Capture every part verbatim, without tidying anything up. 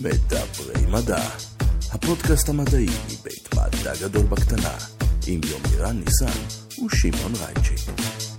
מדברי מדע, הפודקאסט המדעי מבית מדע גדול בקטנה, עם יומירן ניסן ושמעון רייצ'י.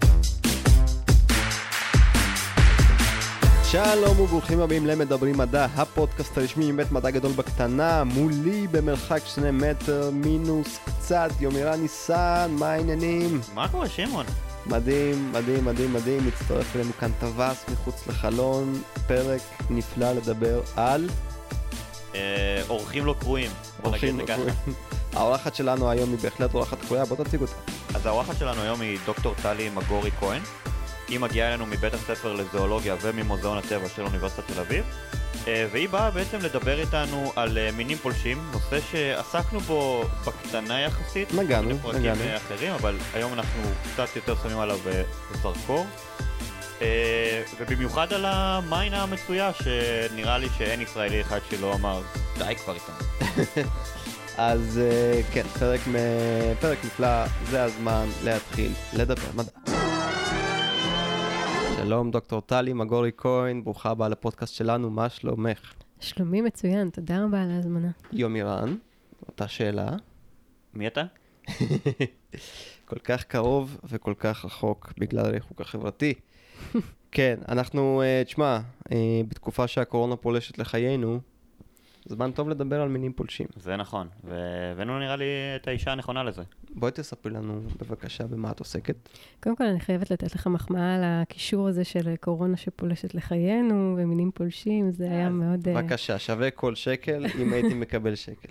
שלום וברוכים הבאים למדברים מדע, הפודקאסט הרשמי מבית מדע גדול בקטנה, מולי במרחק שני מטר מינוס קצת, יומירן ניסן, מה העניינים? מה קורה שמעון? מדהים, מדהים, מדהים, מדהים, מצטרף אלינו כאן טווס מחוץ לחלון, פרק נפלא לדבר על... אורחים לא קרואים. אורחים לא קרואים. האורחת שלנו היום היא בהחלט אורחת קרויה, בוא תציג אותה. אז האורחת שלנו היום היא דוקטור טלי מגורי כהן. היא מגיעה אלינו מבית הספר לזואולוגיה וממוזיאון הטבע של אוניברסיטת תל אביב. והיא באה בעצם לדבר איתנו על מינים פולשים, נושא שעסקנו בו בקטנה יחסית. נגענו, נגענו. אחרים, אבל היום אנחנו קצת יותר שמים עליו זרקור. ובמיוחד על המיין המצויה, שנראה לי שאין ישראלי אחד שלא אמר, די כבר איתנו. אז כן, פרק, פרק נפלא, זה הזמן להתחיל לדבר מדע. שלום דוקטור טלי מגורי כהן, ברוכה הבאה לפודקאסט שלנו, מה שלומך? שלומי מצוין, תודה רבה על ההזמנה. יומירן, אותה שאלה. מי אתה? כל כך קרוב וכל כך רחוק בגלל הריחוק החברתי. כן, אנחנו, תשמע, בתקופה שהקורונה פולשת לחיינו, זמן טוב לדבר על מינים פולשים. זה נכון, והבאנו נראה לי את האישה הנכונה לזה. בואי תספרי לנו בבקשה במה את עוסקת. קודם כל אני חייבת לתת לך מחמאה על הקישור הזה של קורונה שפולשת לחיינו, ומינים פולשים, זה היה מאוד... בבקשה, שווה כל שקל אם הייתי מקבל שקל.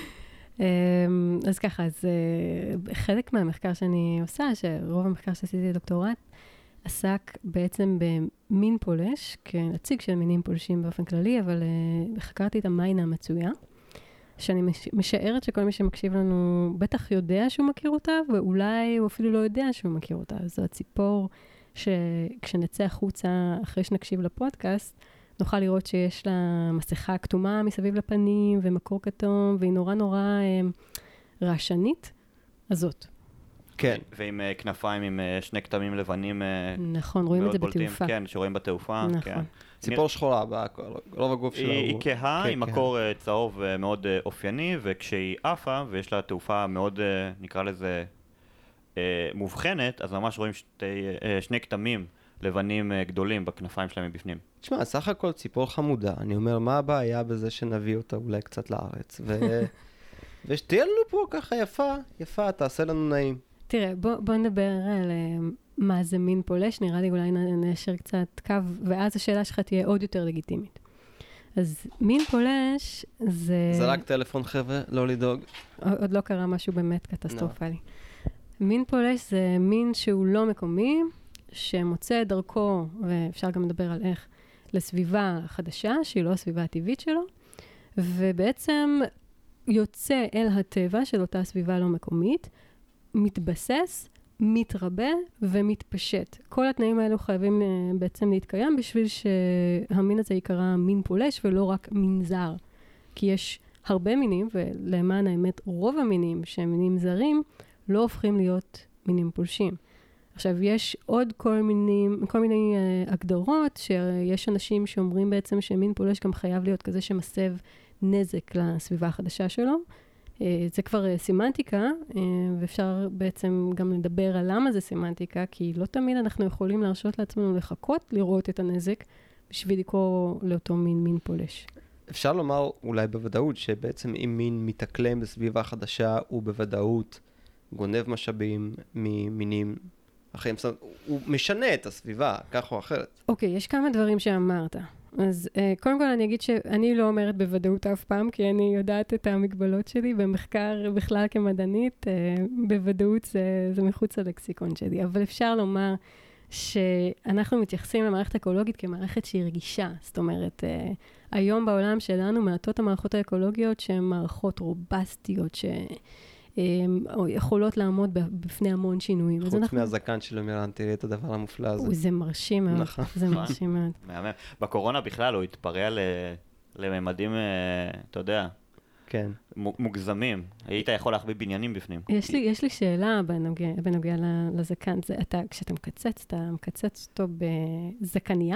אז ככה, אז חלק מהמחקר שאני עושה, שרוב המחקר שעשיתי דוקטורט, עסק בעצם במין פולש, כנציג של מינים פולשים באופן כללי, אבל uh, חקרתי את המיין המצויה, שאני מש, משערת שכל מי שמקשיב לנו בטח יודע שהוא מכיר אותה, ואולי הוא אפילו לא יודע שהוא מכיר אותה. זו הציפור שכשנצא החוצה אחרי שנקשיב לפודקאסט, נוכל לראות שיש לה מסכה כתומה מסביב לפנים, ומקור כתום, והיא נורא נורא uh, רעשנית. אז זאת. כן. ועם uh, כנפיים עם uh, שני כתמים לבנים uh, נכון, רואים את זה בולטים, בתעופה. כן, שרואים בתעופה. נכון. כן. ציפור שחורה, רוב הגוף שלה היא, הוא... היא כהה, כן, עם כן. מקור uh, צהוב uh, מאוד uh, אופייני, וכשהיא עפה ויש לה תעופה מאוד, uh, נקרא לזה, uh, מובחנת, אז ממש רואים שתי, uh, שני כתמים לבנים uh, גדולים בכנפיים שלהם מבפנים. תשמע, סך הכל ציפור חמודה. אני אומר, מה הבעיה בזה שנביא אותה אולי קצת לארץ? ו... ושתהיה לנו פה ככה יפה, יפה, תעשה לנו נעים. תראה, בוא, בוא נדבר על uh, מה זה מין פולש, נראה לי אולי נאשר קצת קו, ואז השאלה שלך תהיה עוד יותר לגיטימית. אז מין פולש זה... זה רק טלפון חבר'ה, לא לדאוג. עוד, עוד לא קרה משהו באמת קטסטרופלי. No. מין פולש זה מין שהוא לא מקומי, שמוצא דרכו, ואפשר גם לדבר על איך, לסביבה חדשה, שהיא לא הסביבה הטבעית שלו, ובעצם יוצא אל הטבע של אותה סביבה לא מקומית, מתבסס, מתרבה ומתפשט. כל התנאים האלו חייבים uh, בעצם להתקיים בשביל שהמין הזה יקרא מין פולש ולא רק מין זר. כי יש הרבה מינים, ולמען האמת רוב המינים שהם מינים זרים, לא הופכים להיות מינים פולשים. עכשיו יש עוד כל מיני, כל מיני uh, הגדרות, שיש אנשים שאומרים בעצם שמין פולש גם חייב להיות כזה שמסב נזק לסביבה החדשה שלו. זה כבר סמנטיקה, ואפשר בעצם גם לדבר על למה זה סמנטיקה, כי לא תמיד אנחנו יכולים להרשות לעצמנו לחכות לראות את הנזק, בשביל לקרוא לאותו מין מין פולש. אפשר לומר אולי בוודאות שבעצם אם מין מתאקלם בסביבה חדשה, הוא בוודאות גונב משאבים ממינים אחרים. זאת אומרת, הוא משנה את הסביבה, כך או אחרת. אוקיי, יש כמה דברים שאמרת. אז uh, קודם כל אני אגיד שאני לא אומרת בוודאות אף פעם, כי אני יודעת את המגבלות שלי, במחקר בכלל כמדענית, uh, בוודאות זה, זה מחוץ ללקסיקון שלי. אבל אפשר לומר שאנחנו מתייחסים למערכת האקולוגית כמערכת שהיא רגישה. זאת אומרת, uh, היום בעולם שלנו מעטות המערכות האקולוגיות שהן מערכות רובסטיות, ש... או יכולות לעמוד בפני המון שינויים. חוץ אנחנו... מהזקן של יומירן, תראי את הדבר המופלא הזה. זה מרשים מאוד. נכון. זה מרשים מאוד. מהמם. בקורונה בכלל הוא התפרע ל... לממדים, אתה יודע, כן. מוגזמים. היית יכול להחביא בניינים בפנים. יש לי, יש לי שאלה בנוגע, בנוגע לזקן. זה, אתה, כשאתה מקצץ, אתה מקצץ אותו בזקניה?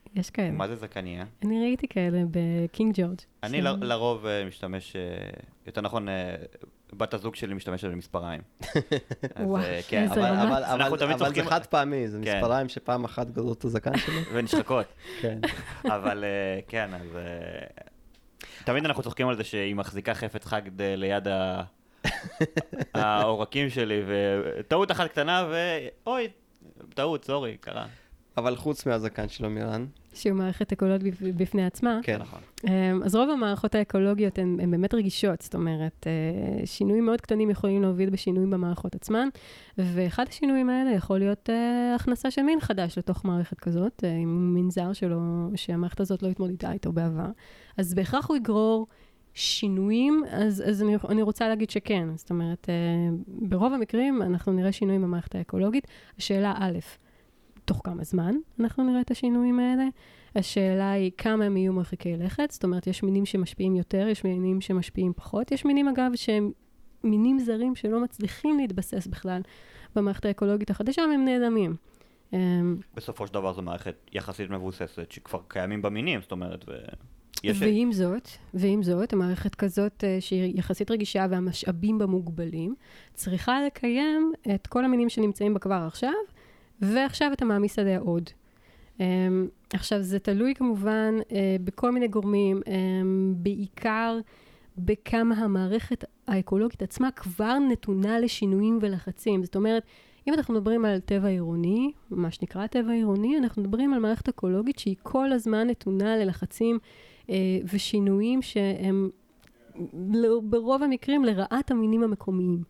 יש כאלה. מה זה זקניה? אני ראיתי כאלה בקינג ג'ורג'. אני ל- לרוב אה, משתמש, אה, יותר נכון, אה, בת הזוג שלי משתמשת במספריים. אז, וואו, אה, כן, איזה אבל- רמה. אבל, אנחנו אבל, תמיד אבל זה צוחקים- חד פעמי, זה כן. מספריים שפעם אחת גזרו את הזקן שלי. ונשחקות. כן. אבל אה, כן, אז... אה, תמיד אנחנו צוחקים על זה שהיא מחזיקה חפץ חג ד- ליד ה- העורקים שלי, וטעות אחת קטנה, ואוי, טעות, סורי, קרה. אבל חוץ מהזקן של אמירן, שהוא מערכת אקולוגית בפני עצמה. כן. נכון. Um, אז רוב המערכות האקולוגיות הן, הן באמת רגישות, זאת אומרת, uh, שינויים מאוד קטנים יכולים להוביל בשינויים במערכות עצמן, ואחד השינויים האלה יכול להיות uh, הכנסה של מין חדש לתוך מערכת כזאת, uh, עם מין זר שלו, שהמערכת הזאת לא התמודדה איתו בעבר. אז בהכרח הוא יגרור שינויים, אז, אז אני, אני רוצה להגיד שכן. זאת אומרת, uh, ברוב המקרים אנחנו נראה שינויים במערכת האקולוגית. השאלה א', תוך כמה זמן אנחנו נראה את השינויים האלה? השאלה היא כמה הם יהיו מרחיקי לכת, זאת אומרת, יש מינים שמשפיעים יותר, יש מינים שמשפיעים פחות. יש מינים, אגב, שהם מינים זרים שלא מצליחים להתבסס בכלל במערכת האקולוגית החדשה, הם נעלמים. בסופו של דבר זו מערכת יחסית מבוססת, שכבר קיימים במינים, זאת אומרת, ו... יש... ועם זאת, ועם זאת, המערכת כזאת שהיא יחסית רגישה והמשאבים בה מוגבלים, צריכה לקיים את כל המינים שנמצאים בה כבר עכשיו, ועכשיו אתה מעמיס עליה עוד. Um, עכשיו, זה תלוי כמובן uh, בכל מיני גורמים, um, בעיקר בכמה המערכת האקולוגית עצמה כבר נתונה לשינויים ולחצים. זאת אומרת, אם אנחנו מדברים על טבע עירוני, מה שנקרא טבע עירוני, אנחנו מדברים על מערכת אקולוגית שהיא כל הזמן נתונה ללחצים uh, ושינויים שהם ברוב המקרים לרעת המינים המקומיים.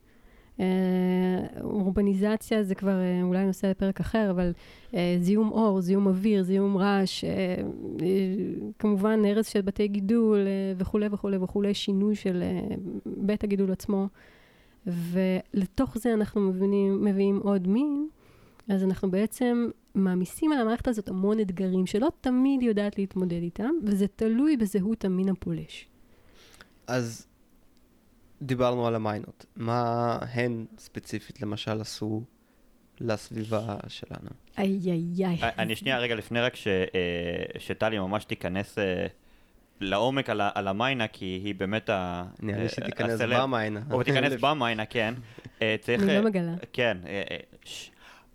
אורבניזציה זה כבר אולי נושא לפרק אחר, אבל זיהום אור, זיהום אוויר, זיהום רעש, כמובן הרס של בתי גידול וכו' וכו' וכו', שינוי של בית הגידול עצמו, ולתוך זה אנחנו מבינים, מביאים עוד מין, אז אנחנו בעצם מעמיסים על המערכת הזאת המון אתגרים שלא תמיד יודעת להתמודד איתם, וזה תלוי בזהות המין הפולש. אז דיברנו על המיינות. מה הן ספציפית למשל עשו לסביבה שלנו? איי איי איי. אני שנייה רגע לפני רק ש, שטלי ממש תיכנס לעומק על, על המיינה, כי היא באמת ה... נראה לי שתיכנס במיינה. או תיכנס במיינה, כן. צריך, אני לא מגלה. כן. ש,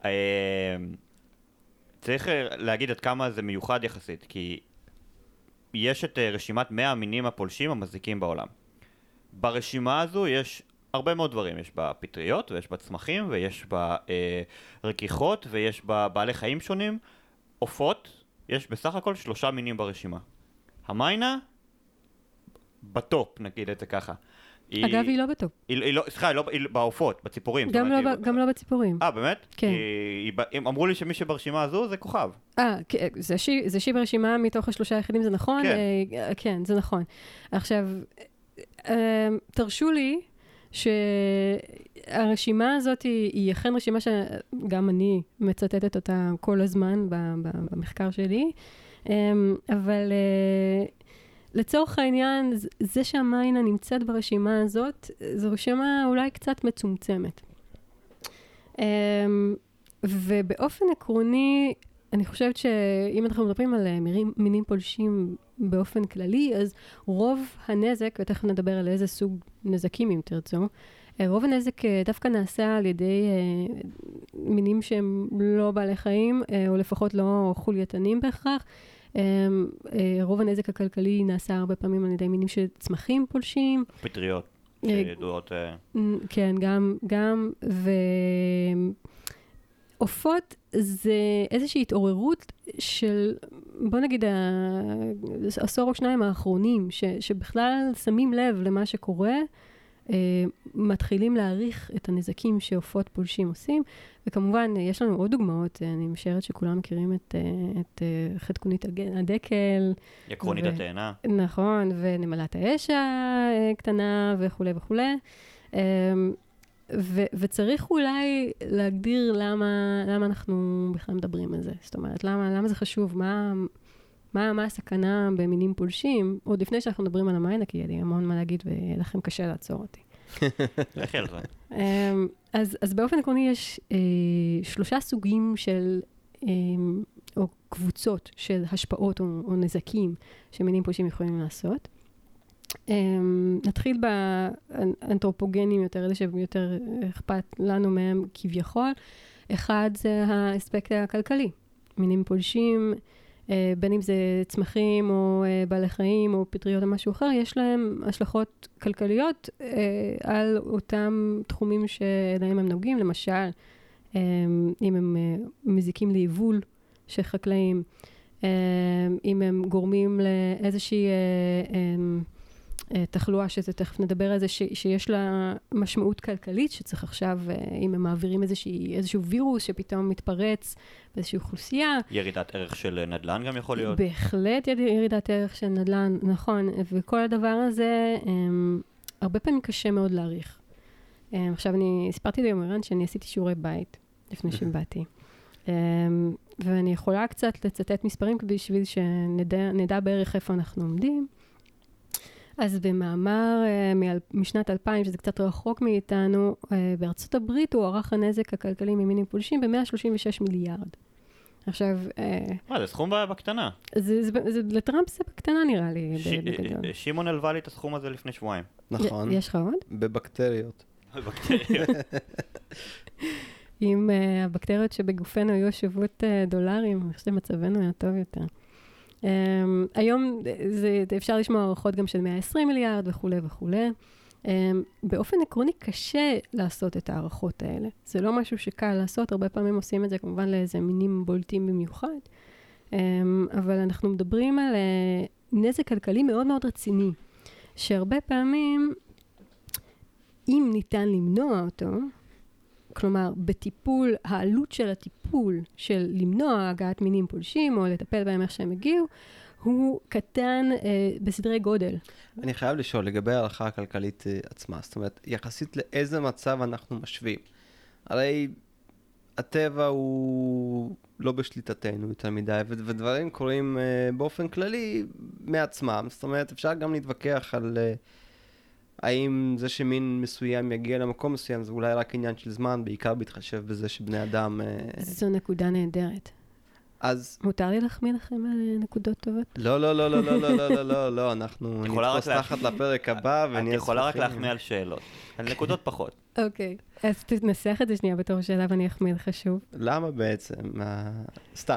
צריך להגיד עד כמה זה מיוחד יחסית, כי יש את רשימת מאה המינים הפולשים המזיקים בעולם. ברשימה הזו יש הרבה מאוד דברים, יש בה פטריות ויש בה צמחים ויש בה אה, רכיכות ויש בה בעלי חיים שונים, עופות, יש בסך הכל שלושה מינים ברשימה. המיינה בטופ, נגיד את זה ככה. אגב, היא, היא לא בטופ. היא, היא לא, סליחה, היא לא, היא בעופות, בציפורים. גם, לא, היא, גם לא בציפורים. אה, באמת? כן. היא, היא, הם אמרו לי שמי שברשימה הזו זה כוכב. אה, זה שהיא, זה שהיא ברשימה מתוך השלושה היחידים, זה נכון? כן. אה, כן, זה נכון. עכשיו, תרשו לי שהרשימה הזאת היא, היא אכן רשימה שגם אני מצטטת אותה כל הזמן במחקר שלי, אבל לצורך העניין, זה שהמיינה נמצאת ברשימה הזאת, זו רשימה אולי קצת מצומצמת. ובאופן עקרוני, אני חושבת שאם אנחנו מדברים על מינים פולשים באופן כללי, אז רוב הנזק, ותכף נדבר על איזה סוג נזקים אם תרצו, רוב הנזק דווקא נעשה על ידי מינים שהם לא בעלי חיים, או לפחות לא חולייתנים בהכרח. רוב הנזק הכלכלי נעשה הרבה פעמים על ידי מינים שצמחים פולשים. פטריות, שידועות... כן, גם, גם, ו... עופות זה איזושהי התעוררות של, בוא נגיד, העשור או שניים האחרונים, ש, שבכלל שמים לב למה שקורה, אה, מתחילים להעריך את הנזקים שעופות פולשים עושים, וכמובן, יש לנו עוד דוגמאות, אני משערת שכולם מכירים את, את חתקונית הדקל. יקרונית התאנה. נכון, ונמלת האש הקטנה וכו' וכו'. אה, ו- וצריך אולי להגדיר למה, למה אנחנו בכלל מדברים על זה. זאת אומרת, למה, למה זה חשוב? מה, מה, מה הסכנה במינים פולשים? עוד לפני שאנחנו מדברים על המיינה, כי יהיה לי המון מה להגיד ויהיה לכם קשה לעצור אותי. לכי על זה. אז, אז באופן עקרוני יש אה, שלושה סוגים של אה, או קבוצות של השפעות או, או נזקים שמינים פולשים יכולים לעשות. נתחיל באנתרופוגנים יותר, אלה שיותר אכפת לנו מהם כביכול. אחד זה האספקט הכלכלי. מינים פולשים, בין אם זה צמחים או בעלי חיים או פטריות או משהו אחר, יש להם השלכות כלכליות על אותם תחומים שלהם הם נוגעים. למשל, אם הם מזיקים ליבול של חקלאים, אם הם גורמים לאיזושהי תחלואה, שזה תכף נדבר על זה, ש, שיש לה משמעות כלכלית, שצריך עכשיו, אם הם מעבירים איזושהי, איזשהו וירוס שפתאום מתפרץ באיזושהי אוכלוסייה. ירידת ערך של נדל"ן גם יכול להיות? בהחלט ירידת ערך של נדל"ן, נכון. וכל הדבר הזה, הם, הרבה פעמים קשה מאוד להעריך. הם, עכשיו, אני סיפרתי ליומרן שאני עשיתי שיעורי בית לפני שבאתי. הם, ואני יכולה קצת לצטט מספרים בשביל שנדע נדע בערך איפה אנחנו עומדים. אז במאמר uh, משנת אלפיים, שזה קצת רחוק מאיתנו, uh, בארצות הברית הוא ערך הנזק הכלכלי ממינים פולשים ב-מאה שלושים ושש מיליארד. עכשיו... מה, זה סכום בקטנה. זה, זה, זה, לטראמפ זה בקטנה נראה לי. ש, בגדול. שמעון הלווה לי את הסכום הזה לפני שבועיים. נכון. יש לך עוד? בבקטריות. בבקטריות. אם uh, הבקטריות שבגופנו היו שוות uh, דולרים, אני חושבת שמצבנו היה טוב יותר. Um, היום זה, אפשר לשמוע הערכות גם של מאה ועשרים מיליארד וכו' וכו'. Um, באופן עקרוני קשה לעשות את הערכות האלה. זה לא משהו שקל לעשות, הרבה פעמים עושים את זה כמובן לאיזה מינים בולטים במיוחד. Um, אבל אנחנו מדברים על uh, נזק כלכלי מאוד מאוד רציני, שהרבה פעמים, אם ניתן למנוע אותו, כלומר, בטיפול, העלות של הטיפול של למנוע הגעת מינים פולשים, או לטפל בהם איך שהם הגיעו, הוא קטן אה, בסדרי גודל. אני חייב לשאול לגבי ההערכה הכלכלית אה, עצמה, זאת אומרת, יחסית לאיזה מצב אנחנו משווים. הרי הטבע הוא לא בשליטתנו יותר מדי, ו- ודברים קורים אה, באופן כללי מעצמם, זאת אומרת, אפשר גם להתווכח על... אה, האם זה שמין מסוים יגיע למקום מסוים, זה אולי רק עניין של זמן, בעיקר בהתחשב בזה שבני אדם... זו נקודה נהדרת. אז... מותר לי להחמיא לכם על נקודות טובות? לא, לא, לא, לא, לא, לא, לא, לא, לא, לא, אנחנו נתפוס תחת לפרק הבא ונהיה שמחים. את יכולה רק להחמיא על שאלות, על נקודות פחות. אוקיי, אז תנסח את זה שנייה בתור שאלה ואני אחמיא לך שוב. למה בעצם? סתם.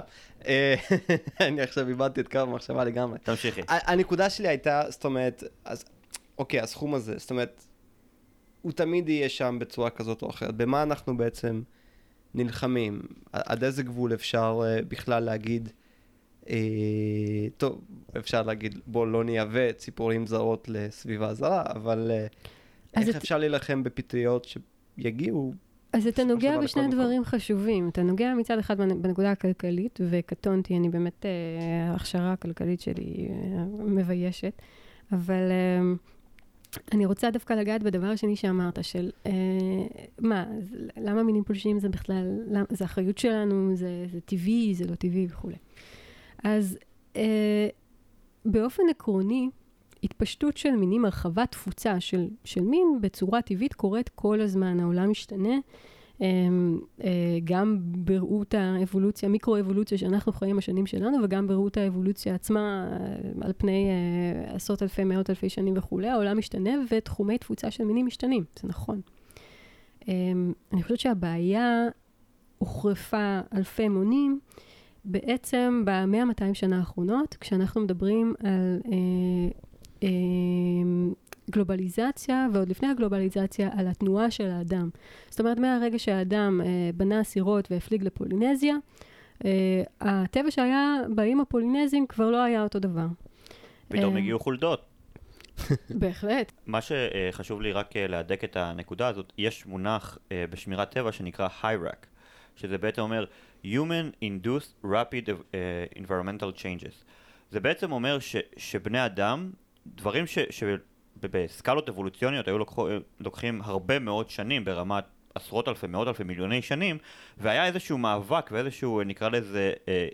אני עכשיו איבדתי את קו המחשבה לגמרי. תמשיכי. הנקודה שלי הייתה, זאת אומרת, אוקיי, הסכום הזה, זאת אומרת, הוא תמיד יהיה שם בצורה כזאת או אחרת. במה אנחנו בעצם נלחמים? עד איזה גבול אפשר uh, בכלל להגיד, uh, טוב, אפשר להגיד, בוא לא נייבא ציפורים זרות לסביבה זרה, אבל uh, איך את... אפשר להילחם בפטריות שיגיעו? אז אתה נוגע בשני דברים מקום. חשובים. אתה נוגע מצד אחד בנקודה הכלכלית, וקטונתי, אני באמת, uh, ההכשרה הכלכלית שלי uh, מביישת, אבל... Uh, אני רוצה דווקא לגעת בדבר השני שאמרת, של אה, מה, למה מינים פולשים זה בכלל, למה, זה אחריות שלנו, זה, זה טבעי, זה לא טבעי וכו'. אז אה, באופן עקרוני, התפשטות של מינים, הרחבת תפוצה של, של מין בצורה טבעית קורית כל הזמן, העולם משתנה, אה, אה, גם בראות האבולוציה, מיקרו-אבולוציה שאנחנו חיים השנים שלנו, וגם בראות האבולוציה עצמה אה, על פני אה, עשרות אלפי, מאות אלפי שנים וכו', העולם משתנה ותחומי תפוצה של מינים משתנים, זה נכון. אה, אני חושבת שהבעיה הוחרפה אלפי מונים, בעצם במאה מאתיים שנה האחרונות, כשאנחנו מדברים על אה, אה, גלובליזציה, ועוד לפני הגלובליזציה, על התנועה של האדם. זאת אומרת, מהרגע שהאדם אה, בנה סירות והפליג לפולינזיה, אה, הטבע שהיה באים הפולינזים כבר לא היה אותו דבר. פתאום אה, הגיעו חולדות. בהחלט. מה שחשוב לי רק להדק את הנקודה הזאת, יש מונח אה, בשמירת טבע שנקרא היירק, שזה בעצם אומר Human Induced Rapid uh, Environmental Changes. זה בעצם אומר ש, שבני אדם, דברים ש... ש בסקלות אבולוציוניות היו לוקחו, לוקחים הרבה מאוד שנים, ברמת עשרות אלפי, מאות אלפי, מיליוני שנים, והיה איזשהו מאבק ואיזשהו, נקרא לזה, אה,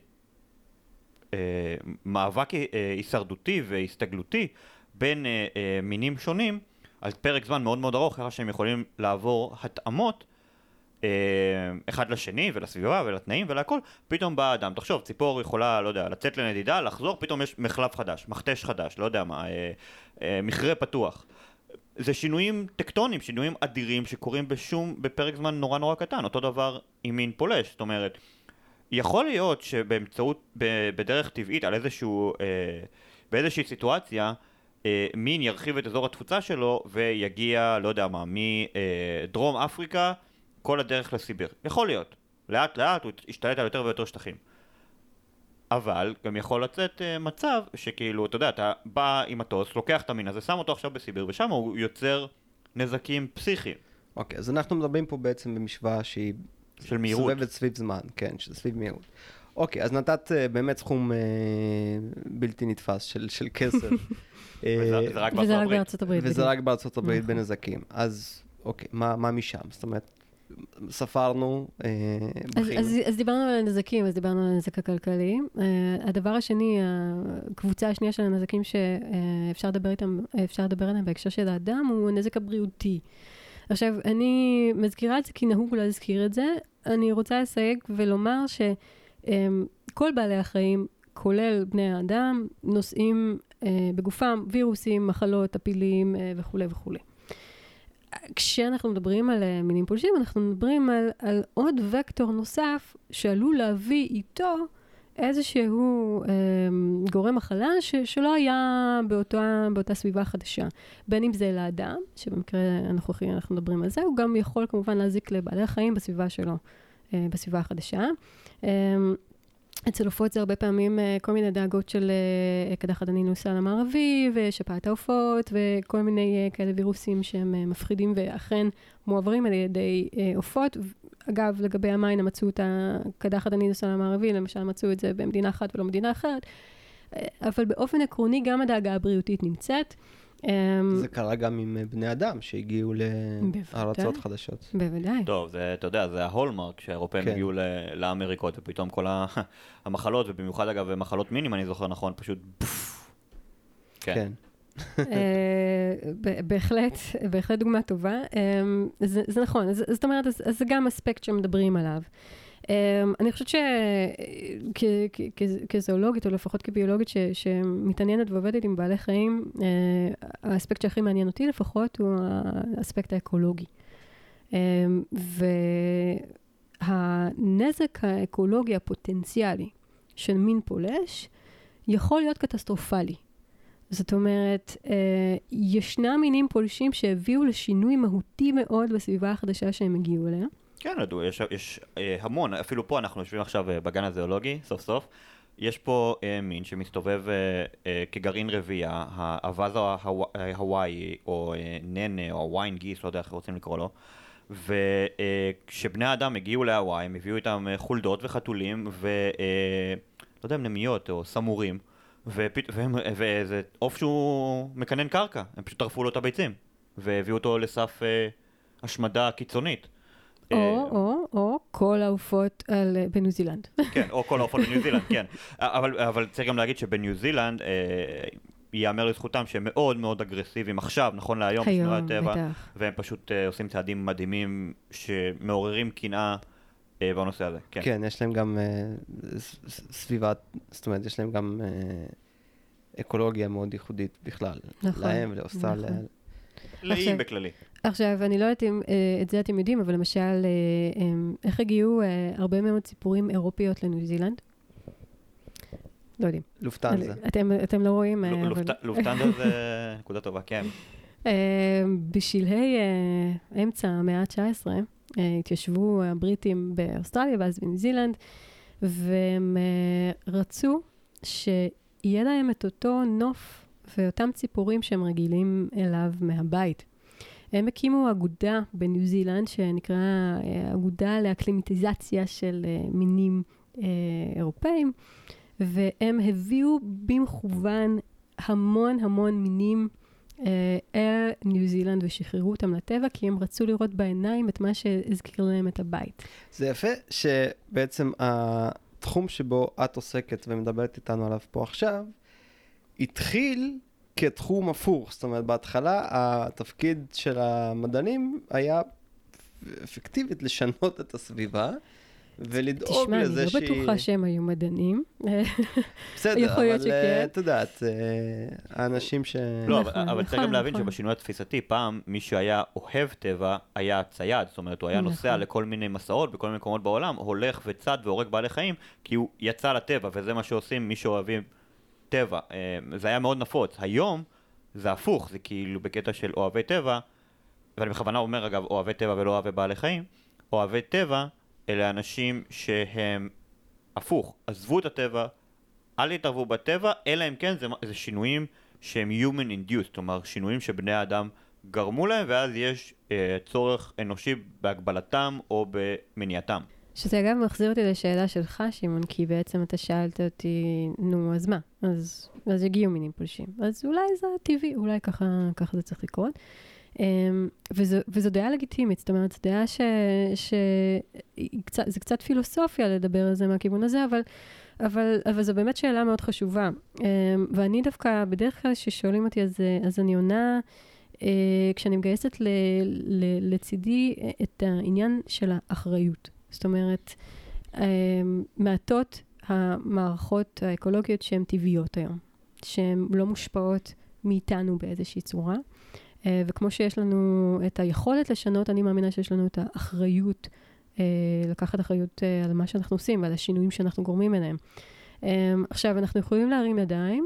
אה, מאבק אה, הישרדותי והסתגלותי בין אה, אה, מינים שונים, על פרק זמן מאוד מאוד ארוך, ככה שהם יכולים לעבור התאמות אחד לשני ולסביבה ולתנאים ולהכל, פתאום בא אדם, תחשוב, ציפור יכולה, לא יודע, לצאת לנדידה, לחזור, פתאום יש מחלף חדש, מכתש חדש, לא יודע מה, מכרה פתוח. זה שינויים טקטונים, שינויים אדירים שקורים בשום, בפרק זמן נורא נורא קטן, אותו דבר עם מין פולש, זאת אומרת, יכול להיות שבאמצעות, בדרך טבעית, על איזשהו, באיזושהי סיטואציה, מין ירחיב את אזור התפוצה שלו ויגיע, לא יודע מה, מדרום אפריקה, כל הדרך לסיביר. יכול להיות. לאט לאט הוא ישתלט על יותר ויותר שטחים. אבל גם יכול לצאת uh, מצב שכאילו, אתה יודע, אתה בא עם מטוס, לוקח את המין הזה, שם אותו עכשיו בסיביר, ושם הוא יוצר נזקים פסיכיים. אוקיי, אז אנחנו מדברים פה בעצם במשוואה שהיא... של מהירות. סובבת סביב זמן, כן, של סביב מהירות. אוקיי, אז נתת uh, באמת סכום uh, בלתי נתפס של, של כסף. וזה, וזה רק בארצות הברית. בארצות הברית. וזה רק בארצות הברית בנזקים. אז אוקיי, מה, מה משם? זאת אומרת, ספרנו אה, אז, בחינוך. אז, אז דיברנו על הנזקים, אז דיברנו על הנזק הכלכלי. Uh, הדבר השני, הקבוצה השנייה של הנזקים שאפשר לדבר איתם, אפשר לדבר עליהם בהקשר של האדם, הוא הנזק הבריאותי. עכשיו, אני מזכירה את זה כי נהוג להזכיר את זה. אני רוצה לסייג ולומר שכל בעלי החיים, כולל בני האדם, נושאים uh, בגופם וירוסים, מחלות, טפילים uh, וכו' וכו'. כשאנחנו מדברים על uh, מינים פולשים, אנחנו מדברים על, על עוד וקטור נוסף שעלול להביא איתו איזשהו um, גורם מחלה ש, שלא היה באותה, באותה סביבה חדשה. בין אם זה לאדם, שבמקרה הנוכחי אנחנו מדברים על זה, הוא גם יכול כמובן להזיק לבעלי החיים בסביבה שלו, uh, בסביבה החדשה. Um, אצל עופות זה הרבה פעמים כל מיני דאגות של קדחת הנילוס על המערבי, ושפעת העופות, וכל מיני כאלה וירוסים שהם מפחידים, ואכן מועברים על ידי עופות. אגב, לגבי המים, מצאו את קדחת הנילוס על המערבי, למשל מצאו את זה במדינה אחת ולא מדינה אחרת. אבל באופן עקרוני, גם הדאגה הבריאותית נמצאת. זה קרה גם עם בני אדם שהגיעו לארצות חדשות. בוודאי. טוב, זה, אתה יודע, זה ההולמרק שהאירופאים הגיעו לאמריקות, ופתאום כל המחלות, ובמיוחד אגב, מחלות מינים, אני זוכר נכון, פשוט כן. בהחלט, בהחלט דוגמה טובה. זה נכון, זאת אומרת, זה גם אספקט שמדברים עליו. אני חושבת שכזואולוגית, או לפחות כביולוגית שמתעניינת ועובדת עם בעלי חיים, האספקט שהכי מעניין אותי לפחות הוא האספקט האקולוגי. והנזק האקולוגי הפוטנציאלי של מין פולש יכול להיות קטסטרופלי. זאת אומרת, ישנם מינים פולשים שהביאו לשינוי מהותי מאוד בסביבה החדשה שהם הגיעו אליה. כן, לדעו, יש, יש אה, המון, אפילו פה אנחנו יושבים עכשיו אה, בגן הזואולוגי, סוף סוף, יש פה אה, מין שמסתובב אה, אה, כגרעין רבייה, האווז ההוואי, או אה, ננה, או הוויין גיס, לא יודע איך רוצים לקרוא לו, וכשבני האדם הגיעו להוואי, הם הביאו איתם אה, חולדות וחתולים, ולא אה, יודע, נמיות או סמורים, ופת... והם... וזה עוף שהוא מקנן קרקע, הם פשוט טרפו לו את הביצים, והביאו אותו לסף אה, השמדה קיצונית. או, או, או כל העופות בניו זילנד. כן, או כל העופות בניו זילנד, כן. אבל, אבל צריך גם להגיד שבניו זילנד, אה, ייאמר לזכותם שהם מאוד מאוד אגרסיביים עכשיו, נכון להיום, בשמירה הטבע, והם פשוט אה, עושים צעדים מדהימים שמעוררים קנאה אה, בנושא הזה. כן. כן, יש להם גם אה, סביבה, זאת אומרת, יש להם גם אה, אקולוגיה מאוד ייחודית בכלל. נכון. להם ולאוסטרליה. נכון. לאיים בכללי. עכשיו, אני לא יודעת אם את זה אתם יודעים, אבל למשל, איך הגיעו הרבה מאוד ציפורים אירופיות לניו זילנד? לא יודעים. לופטנזה. אתם לא רואים? לופטנזה זה נקודה טובה, כן. בשלהי אמצע המאה ה-תשע עשרה, התיישבו הבריטים באוסטרליה ואז בניו זילנד, והם רצו שיהיה להם את אותו נוף ואותם ציפורים שהם רגילים אליו מהבית. הם הקימו אגודה בניו זילנד, שנקרא אגודה לאקלימטיזציה של מינים אירופאים, והם הביאו במכוון המון המון מינים אל ניו זילנד, ושחררו אותם לטבע, כי הם רצו לראות בעיניים את מה שהזכיר להם את הבית. זה יפה שבעצם התחום שבו את עוסקת ומדברת איתנו עליו פה עכשיו, התחיל כתחום הפוך. זאת אומרת, בהתחלה התפקיד של המדענים היה אפקטיבית לשנות את הסביבה, ולדאוג תשמע, לזה שהיא... תשמע, אני לא בטוחה שהם היו מדענים. בסדר, אבל את יודעת, האנשים ש... לא, אבל צריך גם להבין שבשינוי התפיסתי, פעם מי שהיה אוהב טבע היה צייד, זאת אומרת, הוא היה נוסע לכל מיני מסעות בכל מיני מקומות בעולם, הולך וצד והורג בעלי חיים, כי הוא יצא לטבע, וזה מה שעושים מי שאוהבים טבע. זה היה מאוד נפוץ. היום זה הפוך, זה כאילו בקטע של אוהבי טבע, ואני בכוונה אומר, אגב, אוהבי טבע ולא אוהבי בעלי חיים, אוהבי טבע אלה אנשים שהם הפוך, עזבו את הטבע, אל יתערבו בטבע, אלא אם כן זה, זה שינויים שהם human induced, כלומר שינויים שבני האדם גרמו להם, ואז יש אה, צורך אנושי בהגבלתם או במניעתם. שזה אגב מחזיר אותי לשאלה שלך, שמעון, כי בעצם אתה שאלת אותי, נו, אז מה? אז, אז יגיעו מינים פולשים. אז אולי זה טבעי, אולי ככה, ככה זה צריך לקרות. Um, וזו, וזו דעה לגיטימית, זאת אומרת, זו דעה ש... ש... קצת, זה קצת פילוסופיה לדבר על זה מהכיוון הזה, אבל, אבל, אבל זו באמת שאלה מאוד חשובה. Um, ואני דווקא, בדרך כלל ששואלים אותי, אז, אז אני עונה, uh, כשאני מגייסת ל, ל, לצידי את העניין של האחריות. זאת אומרת, um, מעטות המערכות האקולוגיות שהן טבעיות היום, שהן לא מושפעות מאיתנו באיזושהי צורה. Uh, וכמו שיש לנו את היכולת לשנות, אני מאמינה שיש לנו את האחריות, uh, לקחת אחריות uh, על מה שאנחנו עושים ועל השינויים שאנחנו גורמים אליהם. Um, עכשיו, אנחנו יכולים להרים ידיים,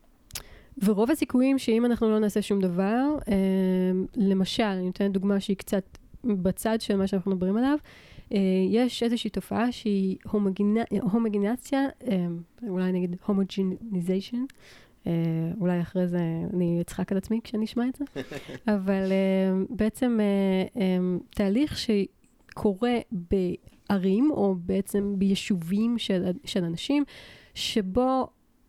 ורוב הסיכויים שאם אנחנו לא נעשה שום דבר, um, למשל, אני נותנת דוגמה שהיא קצת בצד של מה שאנחנו מדברים עליו, uh, יש איזושהי תופעה שהיא הומוגנ... הומוגנציה, um, אולי נגיד הומוג'ניזיישן, Uh, אולי אחרי זה אני אצחק על עצמי כשאני אשמע את זה, אבל uh, בעצם uh, um, תהליך שקורה בערים, או בעצם ביישובים של, של אנשים, שבו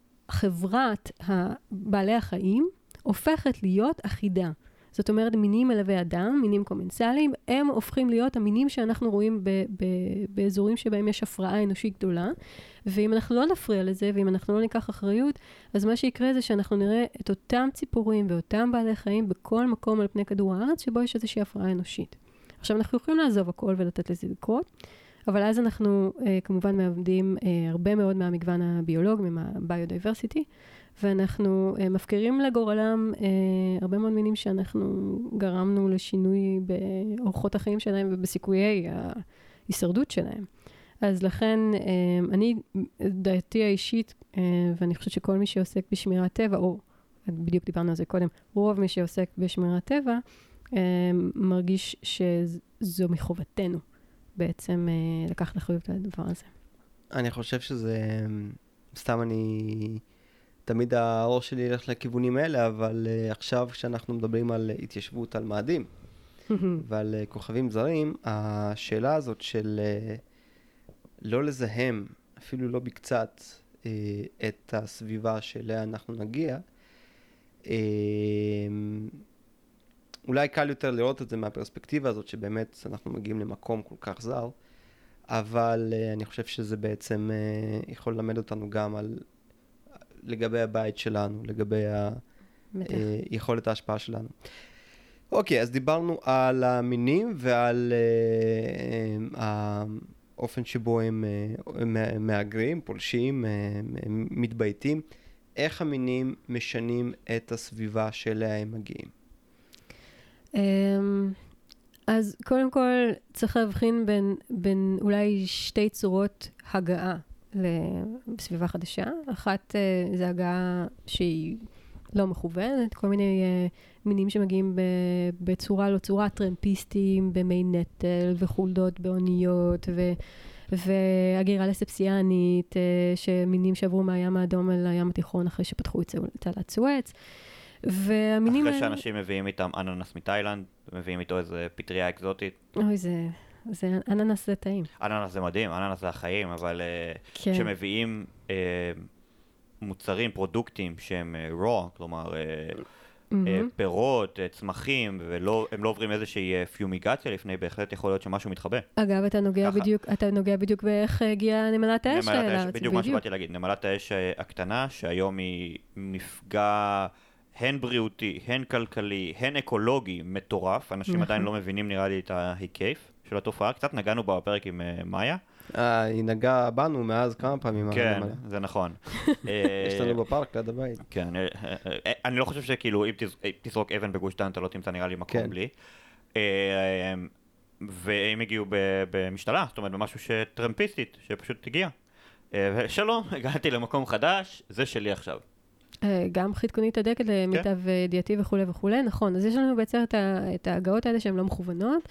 חברת בעלי החיים הופכת להיות אחידה. זאת אומרת, מינים מלווה אדם, מינים קומנסליים, הם הופכים להיות המינים שאנחנו רואים ב- ב- באזורים שבהם יש הפרעה אנושית גדולה, ואם אנחנו לא נפריע לזה, ואם אנחנו לא ניקח אחריות, אז מה שיקרה זה שאנחנו נראה את אותם ציפורים ואותם בעלי חיים בכל מקום על פני כדור הארץ, שבו יש איזושהי הפרעה אנושית. עכשיו, אנחנו יכולים לעזוב הכל ולתת לזה לקרות, אבל אז אנחנו אה, כמובן מעבדים אה, הרבה מאוד מהמגוון הביולוגי, מהביודייברסיטי, ואנחנו אה, מפקירים לגורלם אה, הרבה מאוד מינים שאנחנו גרמנו לשינוי באורחות החיים שלהם ובסיכויי ההישרדות שלהם. אז לכן, אה, אני, דעתי האישית, אה, ואני חושבת שכל מי שעוסק בשמירת טבע, או בדיוק דיברנו על זה קודם, רוב מי שעוסק בשמירת טבע, אה, מרגיש שזו מחובתנו בעצם אה, לקחת אחריות על הדבר הזה. אני חושב שזה, סתם אני... תמיד הראש שלי ילך לכיוונים האלה, אבל uh, עכשיו כשאנחנו מדברים על uh, התיישבות על מאדים ועל uh, כוכבים זרים, השאלה הזאת של uh, לא לזהם, אפילו לא בקצת, uh, את הסביבה שאליה אנחנו נגיע, uh, אולי קל יותר לראות את זה מהפרספקטיבה הזאת, שבאמת אנחנו מגיעים למקום כל כך זר, אבל uh, אני חושב שזה בעצם uh, יכול ללמד אותנו גם על... לגבי הבית שלנו, לגבי היכולת ההשפעה שלנו. אוקיי, אז דיברנו על המינים ועל האופן שבו הם מאגרים, פולשים, מתבייתים. איך המינים משנים את הסביבה שאליה הם מגיעים? אז קודם כל צריך להבחין בין, בין אולי שתי צורות הגעה לסביבה חדשה. אחת uh, זה הגעה שהיא לא מכוונת, כל מיני uh, מינים שמגיעים ב- בצורה לא צורה, טרמפיסטים, במי נטל וחולדות באוניות, ו- והגירה לספסיאנית, uh, שמינים שעברו מהים האדום אל הים התיכון אחרי שפתחו את תעלת סואץ. והמינים אחרי שאנשים מביאים איתם אננס מתאילנד, מביאים איתו איזה פטריה אקזוטית. אוי, זה... זה אננס זה טעים. אננס זה מדהים, אננס זה החיים, אבל כן. שמביאים אה, מוצרים, פרודוקטים שהם אה, raw, כלומר אה, mm-hmm. אה, פירות, אה, צמחים, והם לא עוברים איזושהי פיומיגציה לפני, בהחלט יכול להיות שמשהו מתחבא. אגב, אתה נוגע, בדיוק, אתה נוגע בדיוק באיך הגיעה נמלת האש לארץ. בדיוק מה שבאתי להגיד, נמלת האש הקטנה, שהיום היא מפגע... הן בריאותי, הן כלכלי, הן אקולוגי מטורף. אנשים עדיין לא מבינים נראה לי את ההיקף. של התופעה, קצת נגענו בפרק עם uh, מאיה. אה, היא נגעה בנו מאז כמה פעמים. כן, זה נכון. יש לנו בפארק ליד הבית. כן, אני לא חושב שכאילו אם תזרוק אבן בגוש דן, אתה לא תמצא נראה לי מקום בלי. והם הגיעו במשתלה, זאת אומרת, במשהו שטרמפיסטית, שפשוט הגיע. שלום, הגעתי למקום חדש, זה שלי עכשיו. גם חיתקונית הדקל למיטב ידיעתי וכו' וכו', נכון. אז יש לנו בעצם את ההגעות האלה שהן לא מכוונות.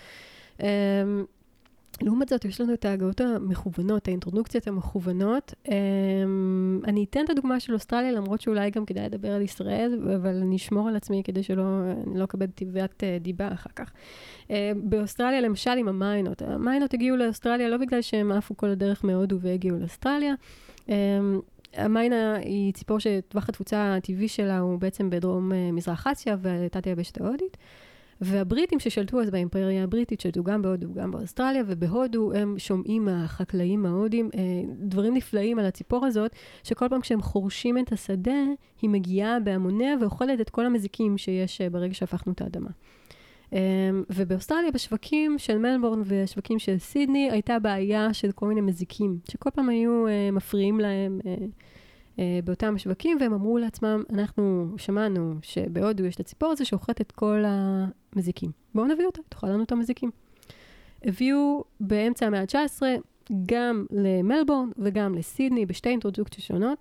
לעומת זאת, יש לנו את ההגעות המכוונות, האינטרודוקציות המכוונות. אני אתן את הדוגמה של אוסטרליה, למרות שאולי גם כדאי לדבר על ישראל, אבל אני אשמור על עצמי כדי שלא לא אקבל תיבת דיבה אחר כך. באוסטרליה, למשל, עם המיינות. המיינות הגיעו לאוסטרליה לא בגלל שהם עפו כל הדרך מהודו והגיעו לאוסטרליה. המיינה היא ציפור שטווח התפוצה הטבעי שלה הוא בעצם בדרום מזרח אסיה ותת היבשת ההודית. והבריטים ששלטו אז באימפריה הבריטית, שלטו גם בהודו וגם באוסטרליה, ובהודו הם שומעים מהחקלאים ההודים דברים נפלאים על הציפור הזאת, שכל פעם כשהם חורשים את השדה, היא מגיעה בהמוניה ואוכלת את כל המזיקים שיש ברגע שהפכנו את האדמה. ובאוסטרליה, בשווקים של מלבורן ושווקים של סידני, הייתה בעיה של כל מיני מזיקים, שכל פעם היו מפריעים להם באותם שווקים, והם אמרו לעצמם, אנחנו שמענו שבהודו יש את הציפור הזה שאוכלת את כל המזיקים. בואו נביא אותה, תאכל לנו את המזיקים. הביאו באמצע המאה ה-תשע עשרה גם למלבורן וגם לסידני, בשתי אינטרודוקציות שונות.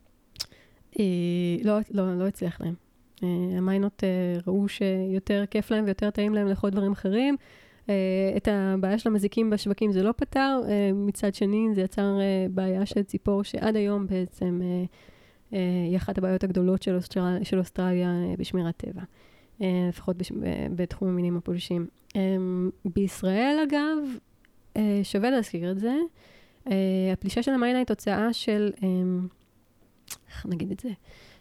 לא, לא, לא הצליח להם. המיינות ראו שיותר כיף להם ויותר טעים להם לאכול דברים אחרים. את הבעיה של המזיקים בשווקים זה לא פתר, מצד שני זה יצר בעיה של ציפור שעד היום בעצם היא אחת הבעיות הגדולות של אוסטרליה, של אוסטרליה בשמירת טבע, לפחות בתחום המינים הפולשים. בישראל אגב, שווה להזכיר את זה, הפלישה של המיינה היא תוצאה של, איך נגיד את זה,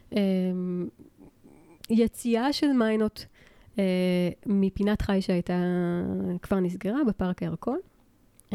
יציאה של מיינות Uh, מפינת חי שהייתה כבר נסגרה בפארק הירקון, uh,